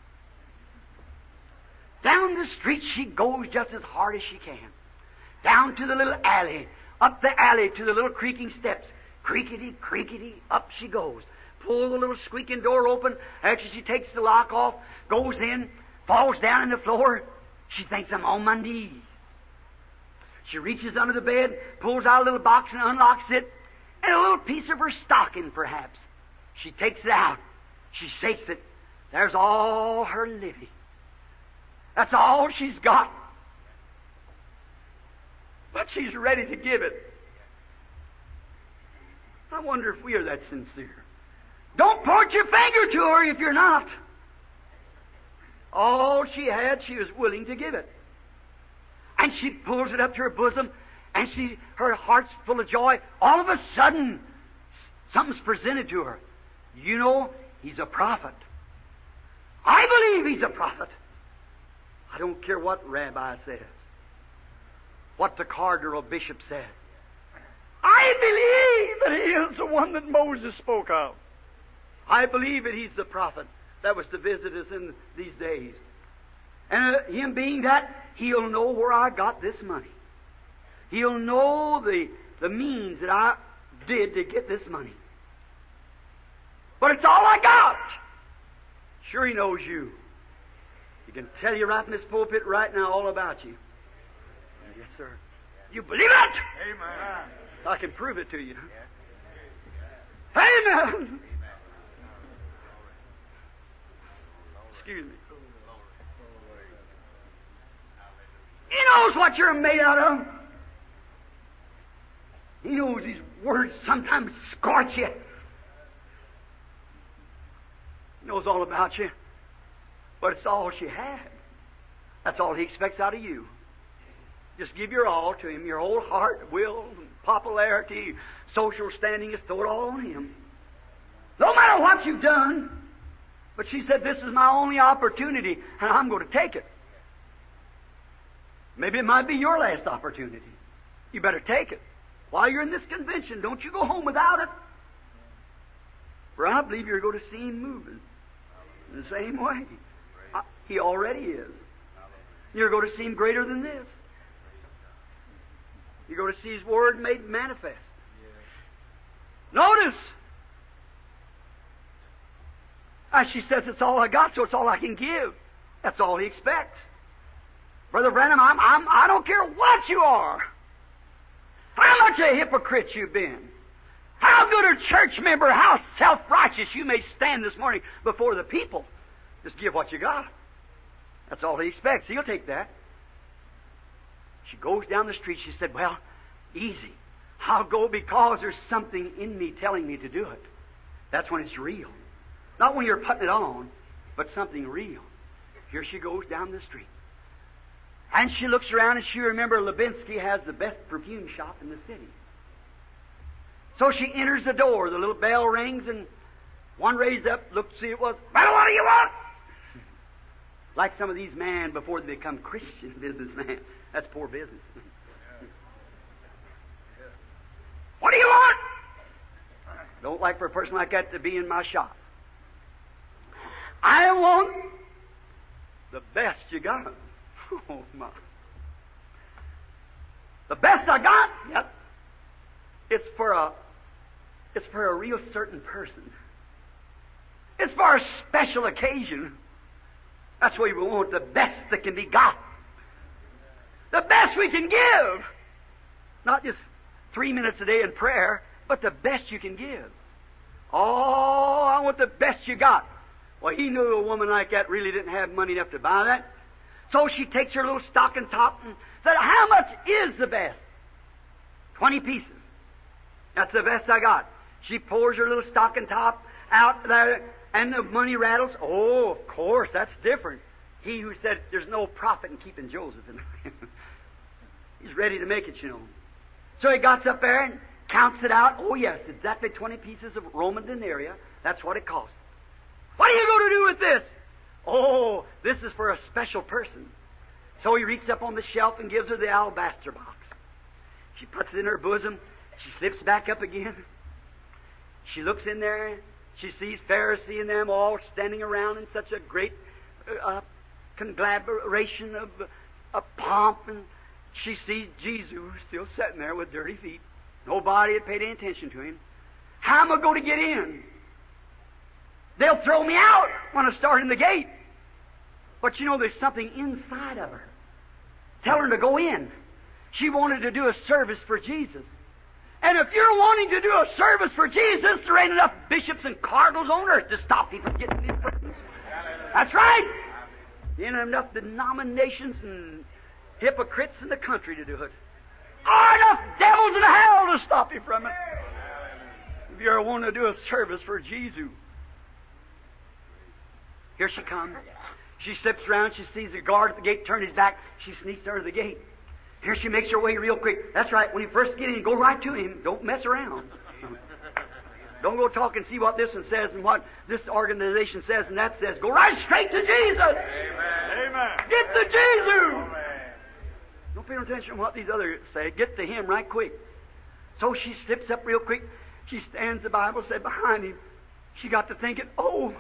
Down the street she goes just as hard as she can. Down to the little alley. Up the alley to the little creaking steps. Creakety, creakety, up she goes. Pull the little squeaking door open. After she takes the lock off, goes in, falls down on the floor. She thinks, I'm on my knees. She reaches under the bed, pulls out a little box and unlocks it, and a little piece of her stocking, perhaps. She takes it out. She shakes it. There's all her living. That's all she's got. But she's ready to give it. I wonder if we are that sincere. Don't point your finger to her if you're not. All she had, she was willing to give it. And she pulls it up to her bosom, and her heart's full of joy. All of a sudden, something's presented to her. You know, he's a prophet. I believe he's a prophet. I don't care what rabbi says, what the cardinal or bishop says. I believe that he is the one that Moses spoke of. I believe that he's the prophet that was to visit us in these days. And him being that, he'll know where I got this money. He'll know the means that I did to get this money. But it's all I got. Sure, he knows you. He can tell you right in this pulpit right now all about you. Yes, sir. You believe it? Amen. I can prove it to you. Amen. Excuse me. He knows what you're made out of. He knows these words sometimes scorch you. He knows all about you. But it's all she had. That's all he expects out of you. Just give your all to him, your whole heart, will, popularity, social standing, just throw it all on him. No matter what you've done. But she said, this is my only opportunity, and I'm going to take it. Maybe it might be your last opportunity. You better take it. While you're in this convention, don't you go home without it. For I believe you're going to see Him moving in the same way. He already is. You're going to see Him greater than this. You're going to see His Word made manifest. Notice, as she says, it's all I got, so it's all I can give. That's all He expects. Brother Branham, I don't care what you are. How much a hypocrite you've been. How good a church member, how self-righteous you may stand this morning before the people. Just give what you got. That's all He expects. He'll take that. She goes down the street. She said, well, easy. I'll go because there's something in me telling me to do it. That's when it's real. Not when you're putting it on, but something real. Here she goes down the street. And she looks around and she remembers Levinsky has the best perfume shop in the city. So she enters the door. The little bell rings and one raised up, looked to see it was, well, what do you want? Like some of these men before they become Christian businessmen. That's poor business. What do you want? Don't like for a person like that to be in my shop. I want the best you got. Oh, my. The best I got? Yep. It's for a real certain person. It's for a special occasion. That's why we want the best that can be got. The best we can give. Not just 3 minutes a day in prayer, but the best you can give. Oh, I want the best you got. Well, he knew a woman like that really didn't have money enough to buy that. So she takes her little stocking top and said, how much is the best? 20 pieces. That's the best I got. She pours her little stocking top out there, and the money rattles. Oh, of course, that's different. He who said there's no profit in keeping Joseph in he's ready to make it, you know. So he gets up there and counts it out. Oh, yes, exactly 20 pieces of Roman denarii. That's what it costs. What are you going to do with this? Oh, this is for a special person. So he reaches up on the shelf and gives her the alabaster box. She puts it in her bosom. She slips back up again. She looks in there. She sees Pharisee and them all standing around in such a great conglomeration of pomp. And she sees Jesus still sitting there with dirty feet. Nobody had paid any attention to him. How am I going to get in? They'll throw me out when I start in the gate. But you know, there's something inside of her. Tell her to go in. She wanted to do a service for Jesus. And if you're wanting to do a service for Jesus, there ain't enough bishops and cardinals on earth to stop you from getting these persons. That's right. There ain't enough denominations and hypocrites in the country to do it. There are enough devils in hell to stop you from it. If you're wanting to do a service for Jesus. Here she comes. She slips around. She sees the guard at the gate turn his back. She sneaks out of the gate. Here she makes her way real quick. That's right. When you first get in, go right to him. Don't mess around. Don't go talk and see what this one says and what this organization says and that says. Go right straight to Jesus. Amen. Get to Jesus. Don't pay no attention to what these others say. Get to him right quick. So she slips up real quick. She stands, the Bible said, behind him. She got to thinking, oh,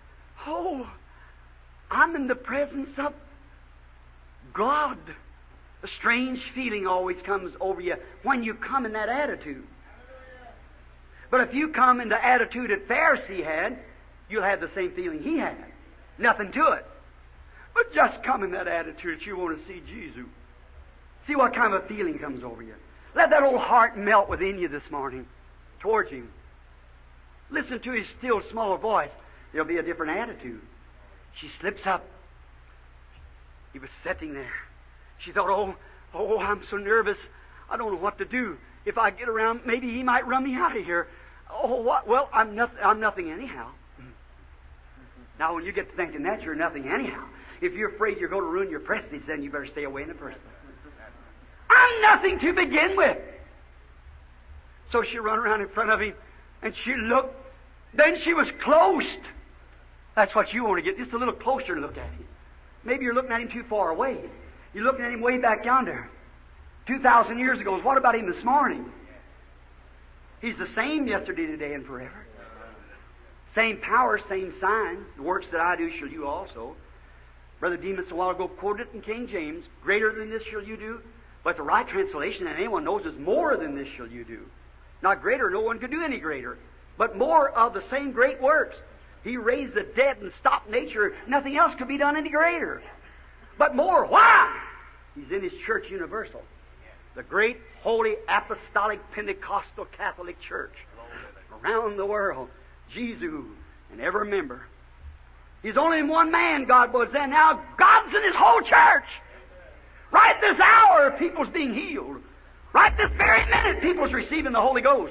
I'm in the presence of God. A strange feeling always comes over you when you come in that attitude. But if you come in the attitude that Pharisee had, you'll have the same feeling he had. Nothing to it. But just come in that attitude that you want to see Jesus. See what kind of a feeling comes over you. Let that old heart melt within you this morning towards Him. Listen to His still small voice. There'll be a different attitude. She slips up. He was sitting there. She thought, oh, I'm so nervous. I don't know what to do. If I get around, maybe he might run me out of here. Oh, what? Well, I'm nothing anyhow. Now, when you get to thinking that, you're nothing anyhow. If you're afraid you're going to ruin your prestige, then you better stay away in the first place. I'm nothing to begin with. So she ran around in front of him, and she looked. Then she was close. That's what you want to get, just a little closer to look at him. Maybe you're looking at him too far away. You're looking at him way back yonder. 2,000 years ago. What about him this morning? He's the same yesterday, today, and forever. Same power, same signs. The works that I do shall you also. Brother Demas a while ago quoted it in King James. Greater than this shall you do. But the right translation, and anyone knows, is more than this shall you do. Not greater, no one could do any greater. But more of the same great works. He raised the dead and stopped nature. Nothing else could be done any greater. But more. Why? He's in His church universal. The great, holy, apostolic, Pentecostal Catholic Church. Around the world. Jesus and every member. He's only in one man, God was then. Now God's in His whole church. Right this hour, people's being healed. Right this very minute, people's receiving the Holy Ghost.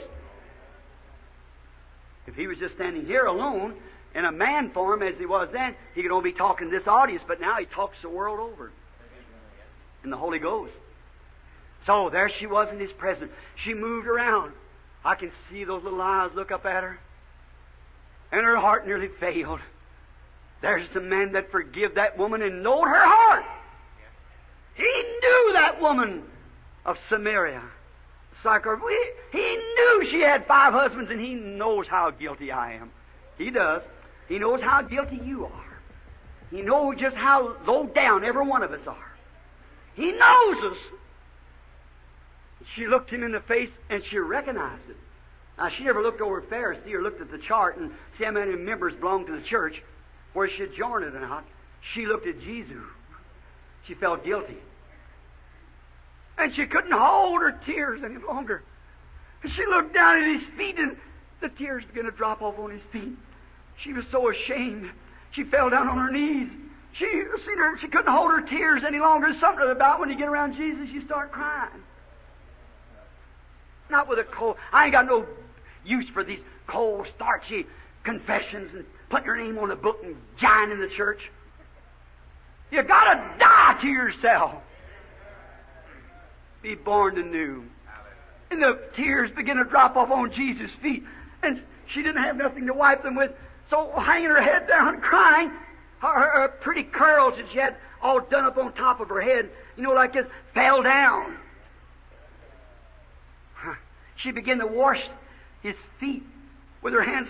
If He was just standing here alone in a man form as He was then, He could only be talking to this audience, but now He talks the world over in the Holy Ghost. So there she was in His presence. She moved around. I can see those little eyes look up at her. And her heart nearly failed. There's the man that forgive that woman and knowed her heart. He knew that woman of Samaria. It's like her, he knew she had 5 husbands, and He knows how guilty I am. He does. He knows how guilty you are. He knows just how low down every one of us are. He knows us. She looked Him in the face, and she recognized it. Now, she never looked over at Pharisee or looked at the chart and see how many members belonged to the church, where she had joined it or not. She looked at Jesus. She felt guilty. And she couldn't hold her tears any longer. And she looked down at His feet, and the tears began to drop off on His feet. She was so ashamed. She fell down on her knees. She couldn't hold her tears any longer. There's something about when you get around Jesus, you start crying. Not with a cold. I ain't got no use for these cold, starchy confessions and putting your name on a book and joining the church. You got to die to yourself. Be born anew. And the tears begin to drop off on Jesus' feet. And she didn't have nothing to wipe them with. So hanging her head down, crying, her pretty curls that she had all done up on top of her head, like this, fell down. She began to wash His feet with her hands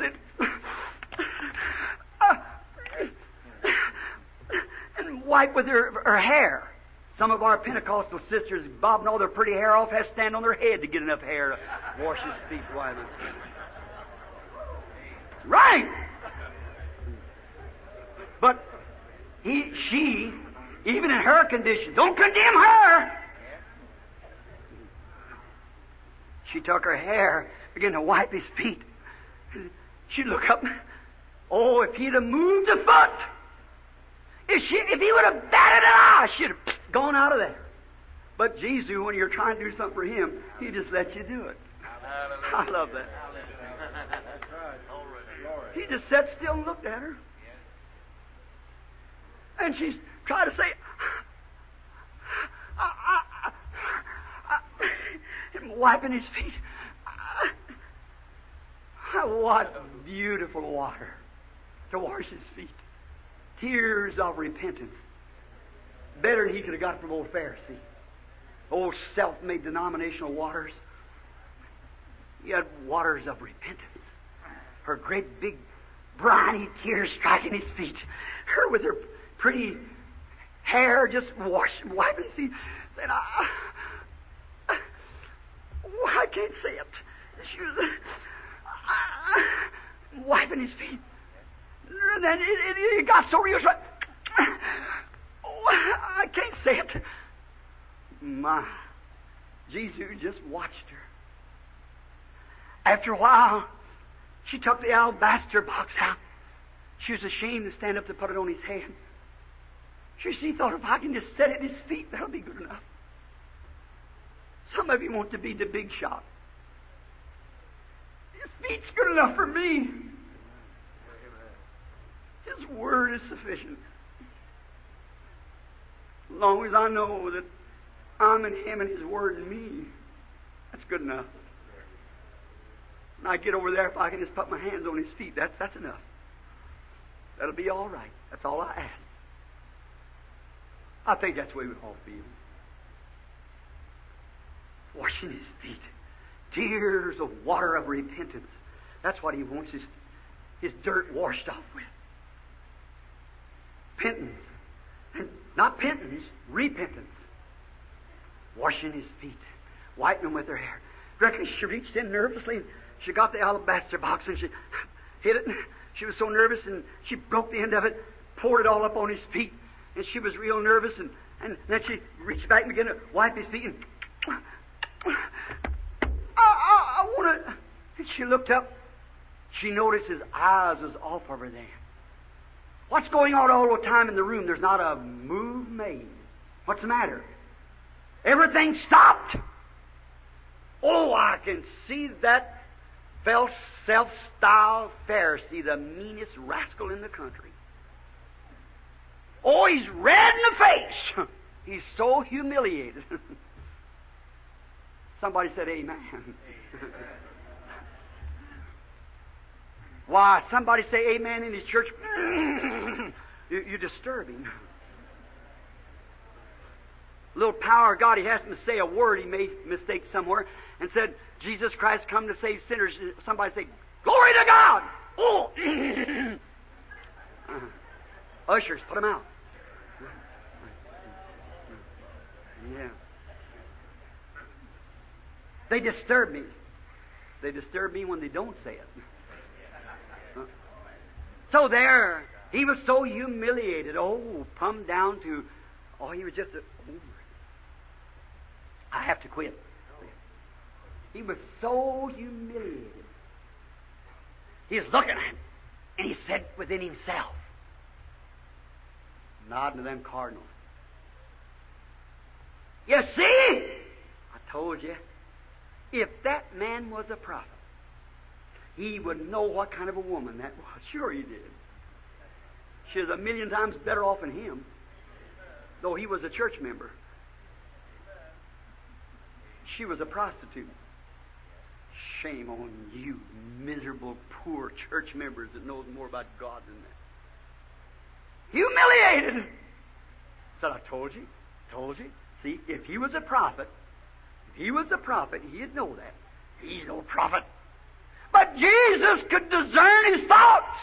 and wipe with her hair. Some of our Pentecostal sisters bobbing all their pretty hair off, has to stand on their head to get enough hair to wash His feet. Right. But she, even in her condition, don't condemn her. She took her hair, began to wipe His feet. She'd look up. Oh, if He'd have moved a foot, if He would have batted an eye, she'd have gone out of there. But Jesus, when you're trying to do something for Him, He just lets you do it. I love that. He just sat still and looked at her. And she's trying to say, and wiping His feet. What beautiful water to wash His feet. Tears of repentance. Better than he could have got from old Pharisee. Old self-made denominational waters. He had waters of repentance. Her great big briny tears striking His feet. Her with her pretty hair just wiping His feet. Saying, I can't say it. She was wiping His feet. And then it got so real. I can't say it. My, Jesus just watched her. After a while, she took the alabaster box out. She was ashamed to stand up to put it on His head. She thought, if I can just set it at His feet, that'll be good enough. Some of you want to be the big shot. His feet's good enough for me. His Word is sufficient. As long as I know that I'm in Him and His Word in me, that's good enough. When I get over there, if I can just put my hands on His feet, that's enough. That'll be all right. That's all I ask. I think that's the way we all feel. Washing His feet. Tears of water of repentance. That's what He wants His dirt washed off with. Penance. And not penance, repentance. Washing His feet. Wiping them with her hair. Directly she reached in nervously and she got the alabaster box and she hit it. And she was so nervous and she broke the end of it, poured it all up on His feet. And she was real nervous and then she reached back and began to wipe His feet and I want to... And she looked up. She noticed His eyes was off of her then. What's going on all the time in the room? There's not a move made. What's the matter? Everything stopped. Oh, I can see that self-styled Pharisee, the meanest rascal in the country. Oh, he's red in the face. He's so humiliated. Somebody said amen. Why, somebody say amen in his church. You disturb him. A little power of God, he has to say a word, he made a mistake somewhere, and said, Jesus Christ come to save sinners. Somebody say, glory to God! Oh! Ushers, put him out. Yeah. They disturb me. They disturb me when they don't say it. So there, he was so humiliated. Oh, come down to, he was just I have to quit. He was so humiliated. He was looking at him, and he said within himself, nodding to them cardinals, you see, I told you, if that man was a prophet, he would know what kind of a woman that was. Sure he did. She was 1,000,000 times better off than him, though he was a church member. She was a prostitute. Shame on you, miserable, poor church members that knows more about God than that. Humiliated. Said, I told you. See, if he was a prophet, he'd know that. He's no prophet. But Jesus could discern his thoughts.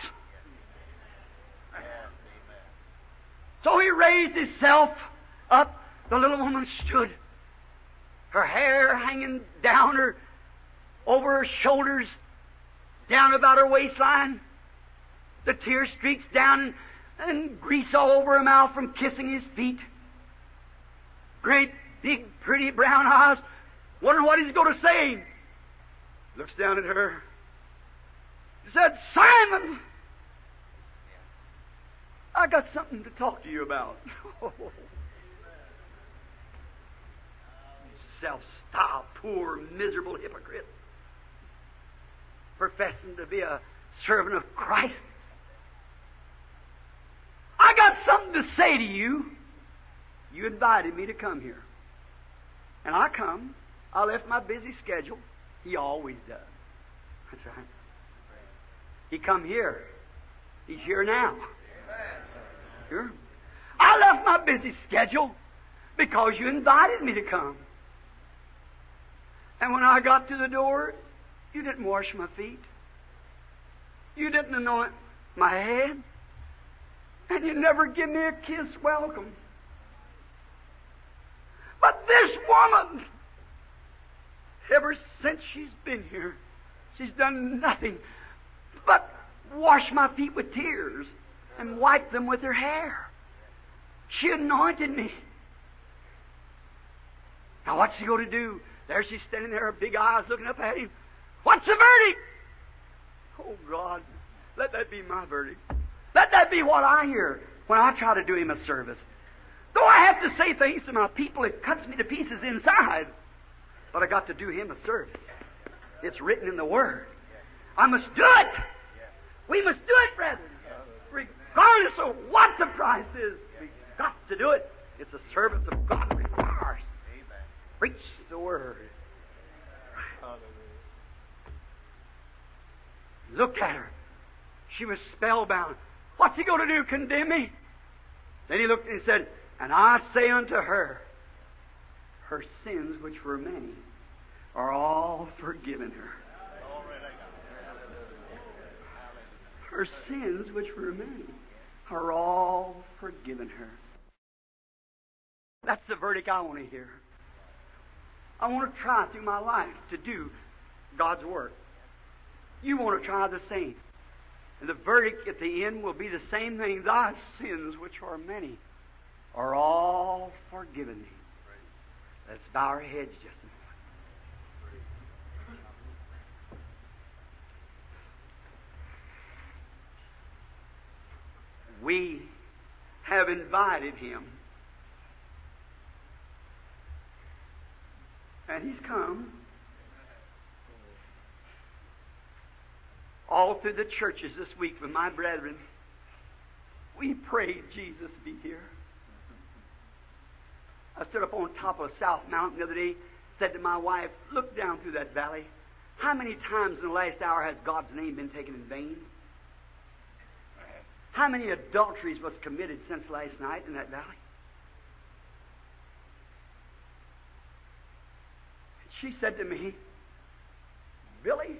So he raised himself up. The little woman stood, her hair hanging down over her shoulders, down about her waistline, the tear streaks down and grease all over her mouth from kissing his feet. Great, big, pretty brown eyes. Wondering what he's going to say. Looks down at her. He said, Simon, I got something to talk to you about. Self-styled, poor, miserable hypocrite. Professing to be a servant of Christ. I got something to say to you. You invited me to come here. And I come. I left my busy schedule. He always does. That's right. He come here. He's here now. Sure. I left my busy schedule because you invited me to come. And when I got to the door, you didn't wash my feet. You didn't anoint my head. And you never give me a kiss welcome. But this woman, ever since she's been here, she's done nothing but wash my feet with tears and wipe them with her hair. She anointed me. Now what's she going to do? There she's standing there, her big eyes looking up at him. What's the verdict? Oh God, let that be my verdict. Let that be what I hear when I try to do him a service. Though I have to say things to my people, it cuts me to pieces inside. But I got to do him a service. It's written in the Word. I must do it. We must do it, brethren. Regardless of what the price is, we've got to do it. It's a service of God requires. Preach the Word. Look at her. She was spellbound. What's he going to do? Condemn me? Then he looked and he said, And I say unto her, her sins, which were many, are all forgiven her. Her sins, which were many, are all forgiven her. That's the verdict I want to hear. I want to try through my life to do God's work. You want to try the same. And the verdict at the end will be the same thing. Thy sins, which are many, are all forgiven thee. Let's bow our heads just a moment. We have invited Him. And He's come. All through the churches this week with my brethren, we prayed Jesus be here. I stood up on top of South Mountain the other day, said to my wife, look down through that valley. How many times in the last hour has God's name been taken in vain? How many adulteries was committed since last night in that valley? She said to me, Billy,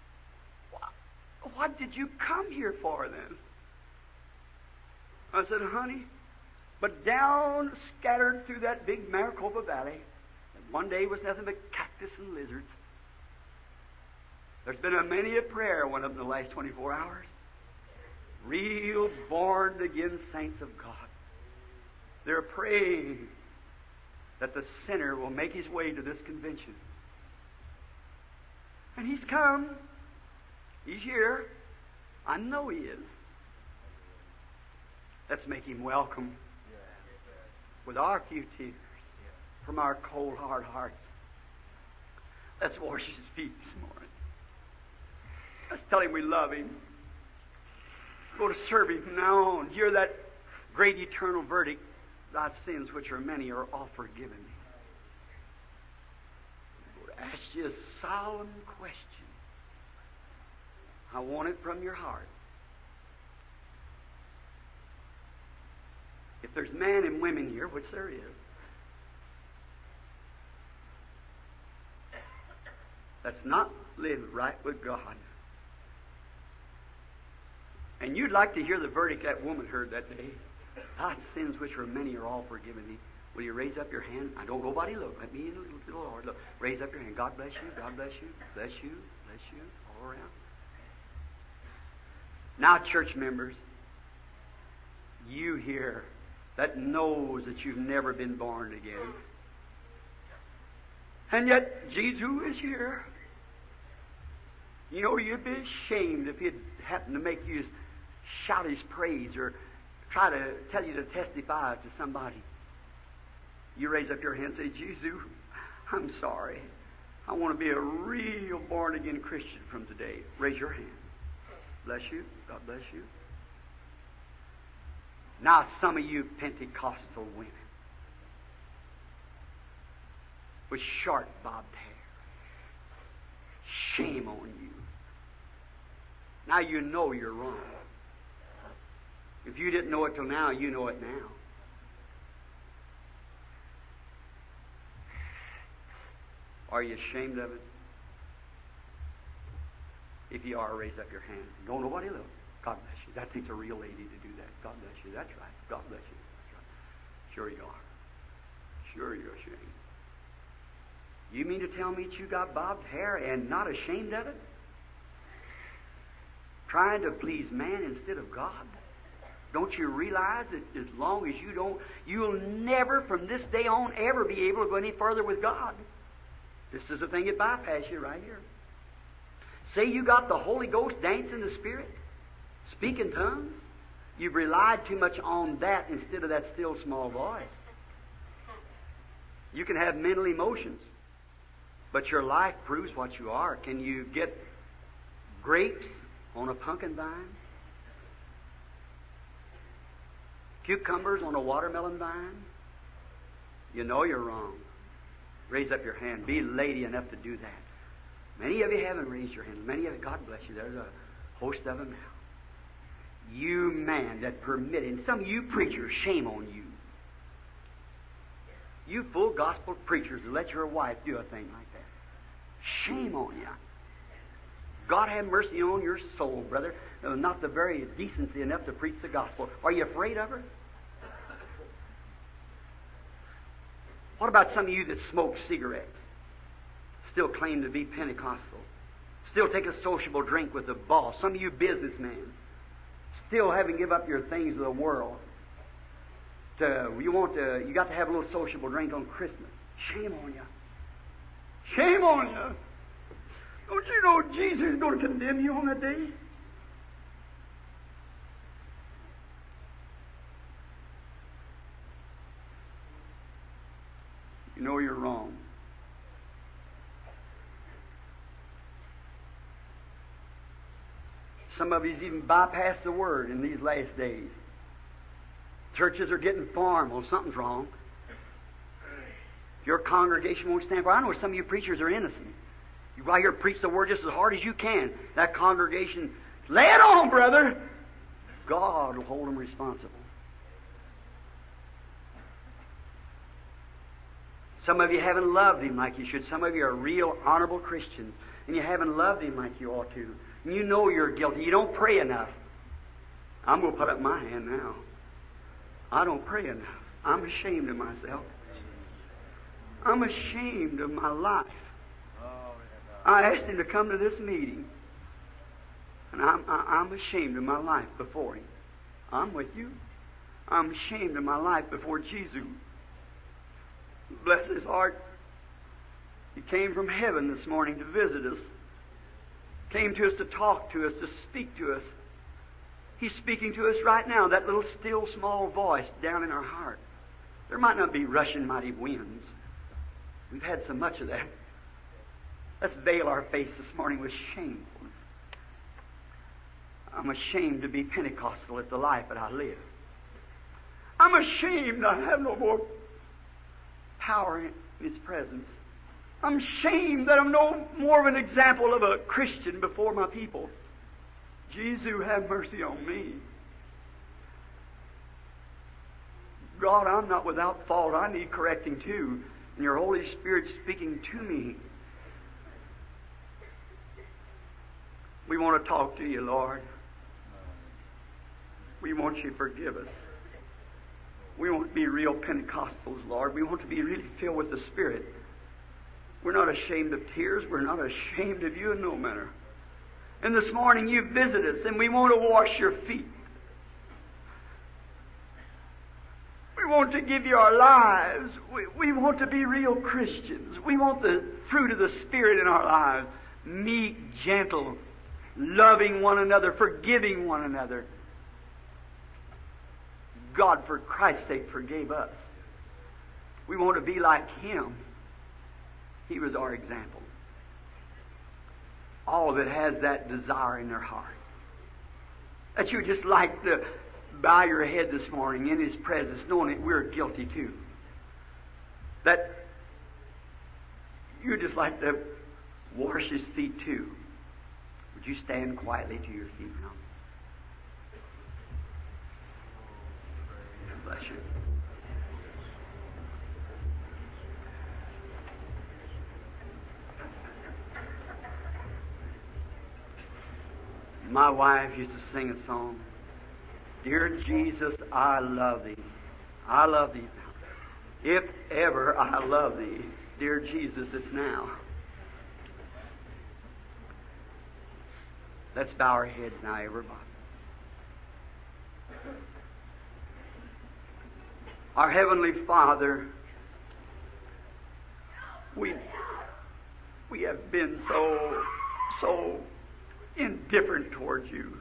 what did you come here for then? I said, honey, but down scattered through that big Maricopa Valley, and one day was nothing but cactus and lizards. There's been many a prayer went up in the last 24 hours. Real born-again saints of God. They're praying that the sinner will make his way to this convention. And he's come. He's here. I know he is. Let's make him welcome with our few tears from our cold, hard hearts. Let's wash his feet this morning. Let's tell him we love him. Go to serve him from now on. Hear that great eternal verdict. Thy sins, which are many, are all forgiven. I'm going to ask you a solemn question. I want it from your heart. If there's men and women here, which there is, that's not lived right with God, and you'd like to hear the verdict that woman heard that day, thy sins which were many are all forgiven thee. Will you raise up your hand? I don't nobody look. Let me look to the Lord. Look. Raise up your hand. God bless you. God bless you. Bless you. Bless you. All around. Now, church members, you here that knows that you've never been born again, and yet Jesus is here. You know, you'd be ashamed if he'd happen to make you shout his praise or try to tell you to testify to somebody. You raise up your hand and say, Jesus, I'm sorry. I want to be a real born-again Christian from today. Raise your hand. Bless you. God bless you. Now, some of you Pentecostal women with short bobbed hair. Shame on you. Now you know you're wrong. If you didn't know it till now, you know it now. Are you ashamed of it? If you are, raise up your hand. Don't nobody look. God bless you. That takes a real lady to do that. God bless you. That's right. God bless you. That's right. Sure you are. Sure you're ashamed. You mean to tell me that you got bobbed hair and not ashamed of it? Trying to please man instead of God? Don't you realize that as long as you don't, you'll never from this day on ever be able to go any further with God? This is the thing that bypass you right here. Say you got the Holy Ghost, dance in the Spirit, speak in tongues. You've relied too much on that instead of that still small voice. You can have mental emotions, but your life proves what you are. Can you get grapes on a pumpkin vine? Cucumbers on a watermelon vine? You know you're wrong. Raise up your hand. Be lady enough to do that. Many of you haven't raised your hand. Many of you, God bless you, there's a host of them now. You man that permitted, and some of you preachers, shame on you. You full gospel preachers who let your wife do a thing like that. Shame on you. God have mercy on your soul, brother. Not the very decency enough to preach the gospel. Are you afraid of her? What about some of you that smoke cigarettes? Still claim to be Pentecostal. Still take a sociable drink with the boss. Some of you businessmen. Still haven't given up your things of the world. You got to have a little sociable drink on Christmas. Shame on you. Shame on you. Don't you know Jesus is going to condemn you on that day? You know you're wrong. Some of you's even bypassed the Word in these last days. Churches are getting formal. Something's wrong. Your congregation won't stand for it. I know some of you preachers are innocent. You go out here and preach the Word just as hard as you can. That congregation, lay it on, brother. God will hold them responsible. Some of you haven't loved Him like you should. Some of you are real honorable Christians, and you haven't loved Him like you ought to. And you know you're guilty. You don't pray enough. I'm going to put up my hand now. I don't pray enough. I'm ashamed of myself. I'm ashamed of my life. I asked Him to come to this meeting, and I'm ashamed of my life before Him. I'm with you. I'm ashamed of my life before Jesus. Bless His heart. He came from heaven this morning to visit us. Came to us to talk to us, to speak to us. He's speaking to us right now, that little still small voice down in our heart. There might not be rushing mighty winds. We've had so much of that. Let's veil our face this morning with shamefulness. I'm ashamed to be Pentecostal at the life that I live. I'm ashamed I have no more power in His presence. I'm ashamed that I'm no more of an example of a Christian before my people. Jesus, have mercy on me. God, I'm not without fault. I need correcting too. And your Holy Spirit speaking to me. We want to talk to you, Lord. We want you to forgive us. We want to be real Pentecostals, Lord. We want to be really filled with the Spirit. We're not ashamed of tears. We're not ashamed of you in no manner. And this morning you visit us, and we want to wash your feet. We want to give you our lives. We want to be real Christians. We want the fruit of the Spirit in our lives. Meek, gentle, loving one another, forgiving one another. God, for Christ's sake, forgave us. We want to be like Him. He was our example. All that has that desire in their heart. That you just like to bow your head this morning in His presence, knowing that we're guilty too. That you just like to wash His feet too. Would you stand quietly to your feet now? Bless you. My wife used to sing a song. Dear Jesus, I love Thee. I love Thee. If ever I love Thee, dear Jesus, it's now. Let's bow our heads now, everybody. Our Heavenly Father, we have been so indifferent towards you.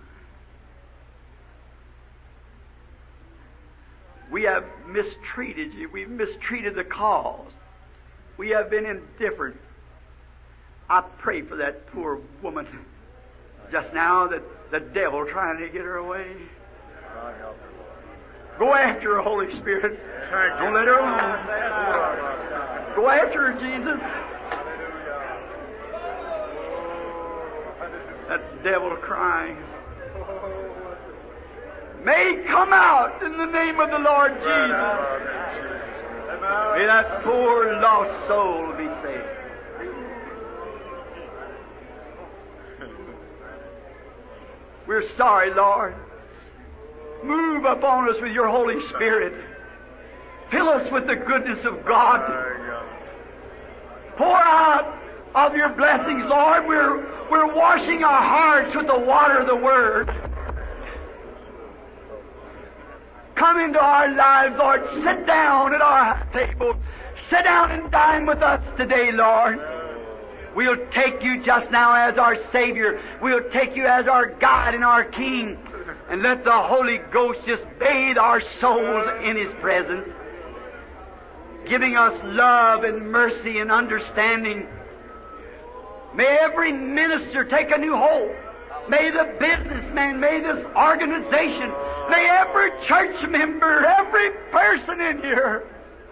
We have mistreated you. We've mistreated the cause. We have been indifferent. I pray for that poor woman just now, that the devil trying to get her away. Go after her, Holy Spirit. Don't let her alone. Go after her, Jesus. That devil crying. May he come out in the name of the Lord Jesus. May that poor lost soul be saved. We're sorry, Lord. Move upon us with your Holy Spirit. Fill us with the goodness of God. Pour out of your blessings, Lord. We're washing our hearts with the water of the Word. Come into our lives, Lord. Sit down at our table. Sit down and dine with us today, Lord. We'll take you just now as our Savior. We'll take you as our God and our King. And let the Holy Ghost just bathe our souls in His presence, giving us love and mercy and understanding. May every minister take a new hold. May the businessman, may this organization, may every church member, every person in here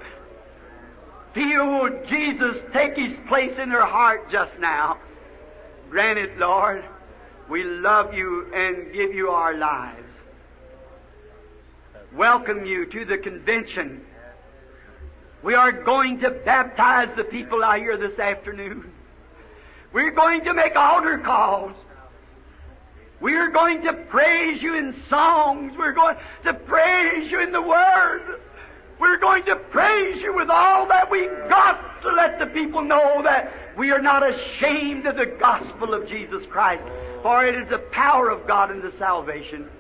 feel Jesus take His place in their heart just now. Grant it, Lord. We love you and give you our lives. Welcome you to the convention. We are going to baptize the people out here this afternoon. We're going to make altar calls. We're going to praise you in songs. We're going to praise you in the Word. We're going to praise you with all that we got to let the people know that we are not ashamed of the gospel of Jesus Christ, for it is the power of God unto salvation.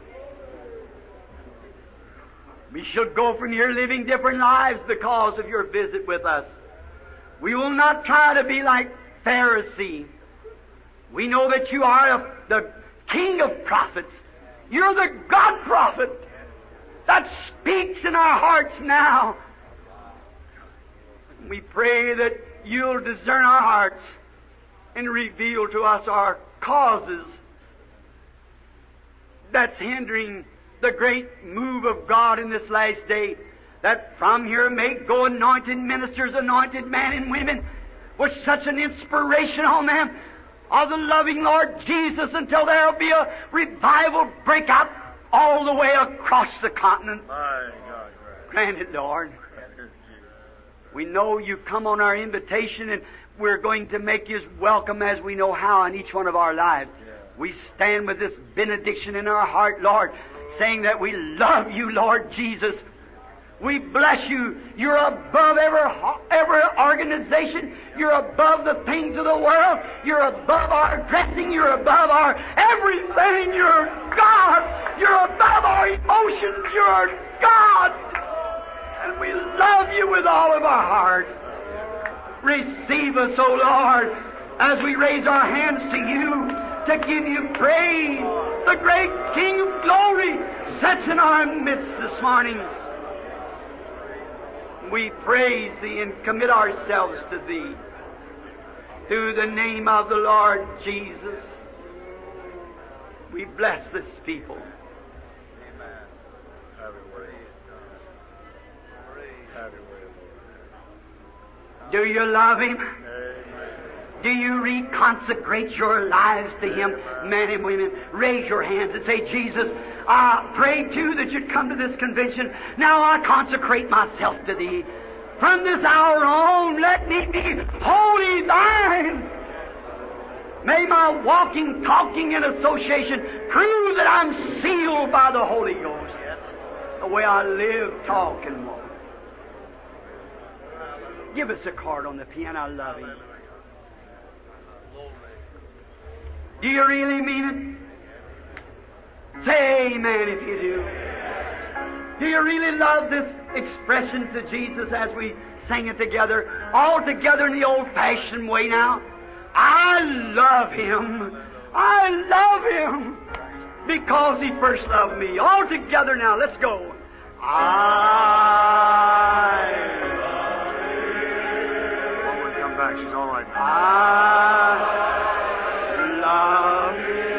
We shall go from here living different lives because of your visit with us. We will not try to be like Pharisee. We know that you are the King of prophets. You're the God prophet that speaks in our hearts now. We pray that you'll discern our hearts and reveal to us our causes that's hindering the great move of God in this last day, that from here may go anointed ministers, anointed men and women, with such an inspiration on them of the loving Lord Jesus, until there will be a revival break out all the way across the continent. Grant it, Lord. We know you come on our invitation, and we're going to make you as welcome as we know how in each one of our lives. We stand with this benediction in our heart, Lord, saying that we love you, Lord Jesus. We bless you. You're above every organization. You're above the things of the world. You're above our dressing. You're above our everything. You're God. You're above our emotions. You're God. And we love you with all of our hearts. Receive us, O Lord, as we raise our hands to you to give you praise. The great King of glory sits in our midst this morning. We praise Thee and commit ourselves to Thee. Through the name of the Lord Jesus, we bless this people. Amen. Have your way. Have your way, Lord. Do you love Him? Amen. Do you reconsecrate your lives to Him, men and women? Raise your hands and say, Jesus, I pray too that you'd come to this convention. Now I consecrate myself to Thee. From this hour on, let me be wholly Thine. May my walking, talking, and association prove that I'm sealed by the Holy Ghost. The way I live, talk, and walk. Give us a card on the piano. I love Him. Do you really mean it? Say amen if you do. Do you really love this expression to Jesus as we sing it together? All together in the old-fashioned way now. I love Him. I love Him because He first loved me. All together now. Let's go. I love Him. Come back. She's all right. I love Him.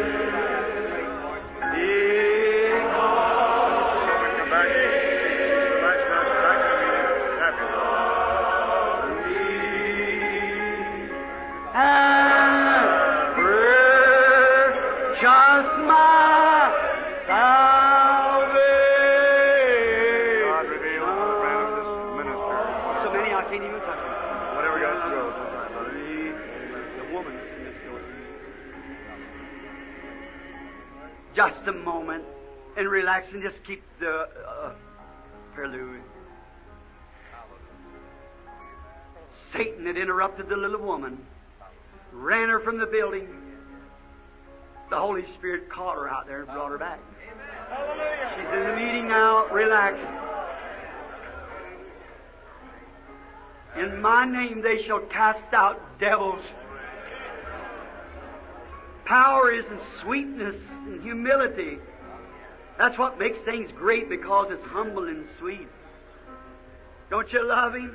just a moment and relax and just keep the prelude. Satan had interrupted the little woman, ran her from the building. The Holy Spirit caught her out there and brought her back. She's in the meeting now. Relax. In my name they shall cast out devils. Power is in sweetness and humility. That's what makes things great, because it's humble and sweet. Don't you love Him?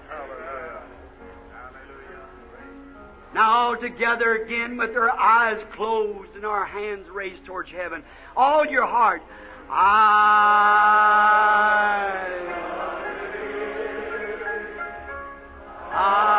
Now all together again with our eyes closed and our hands raised towards heaven. All your heart. I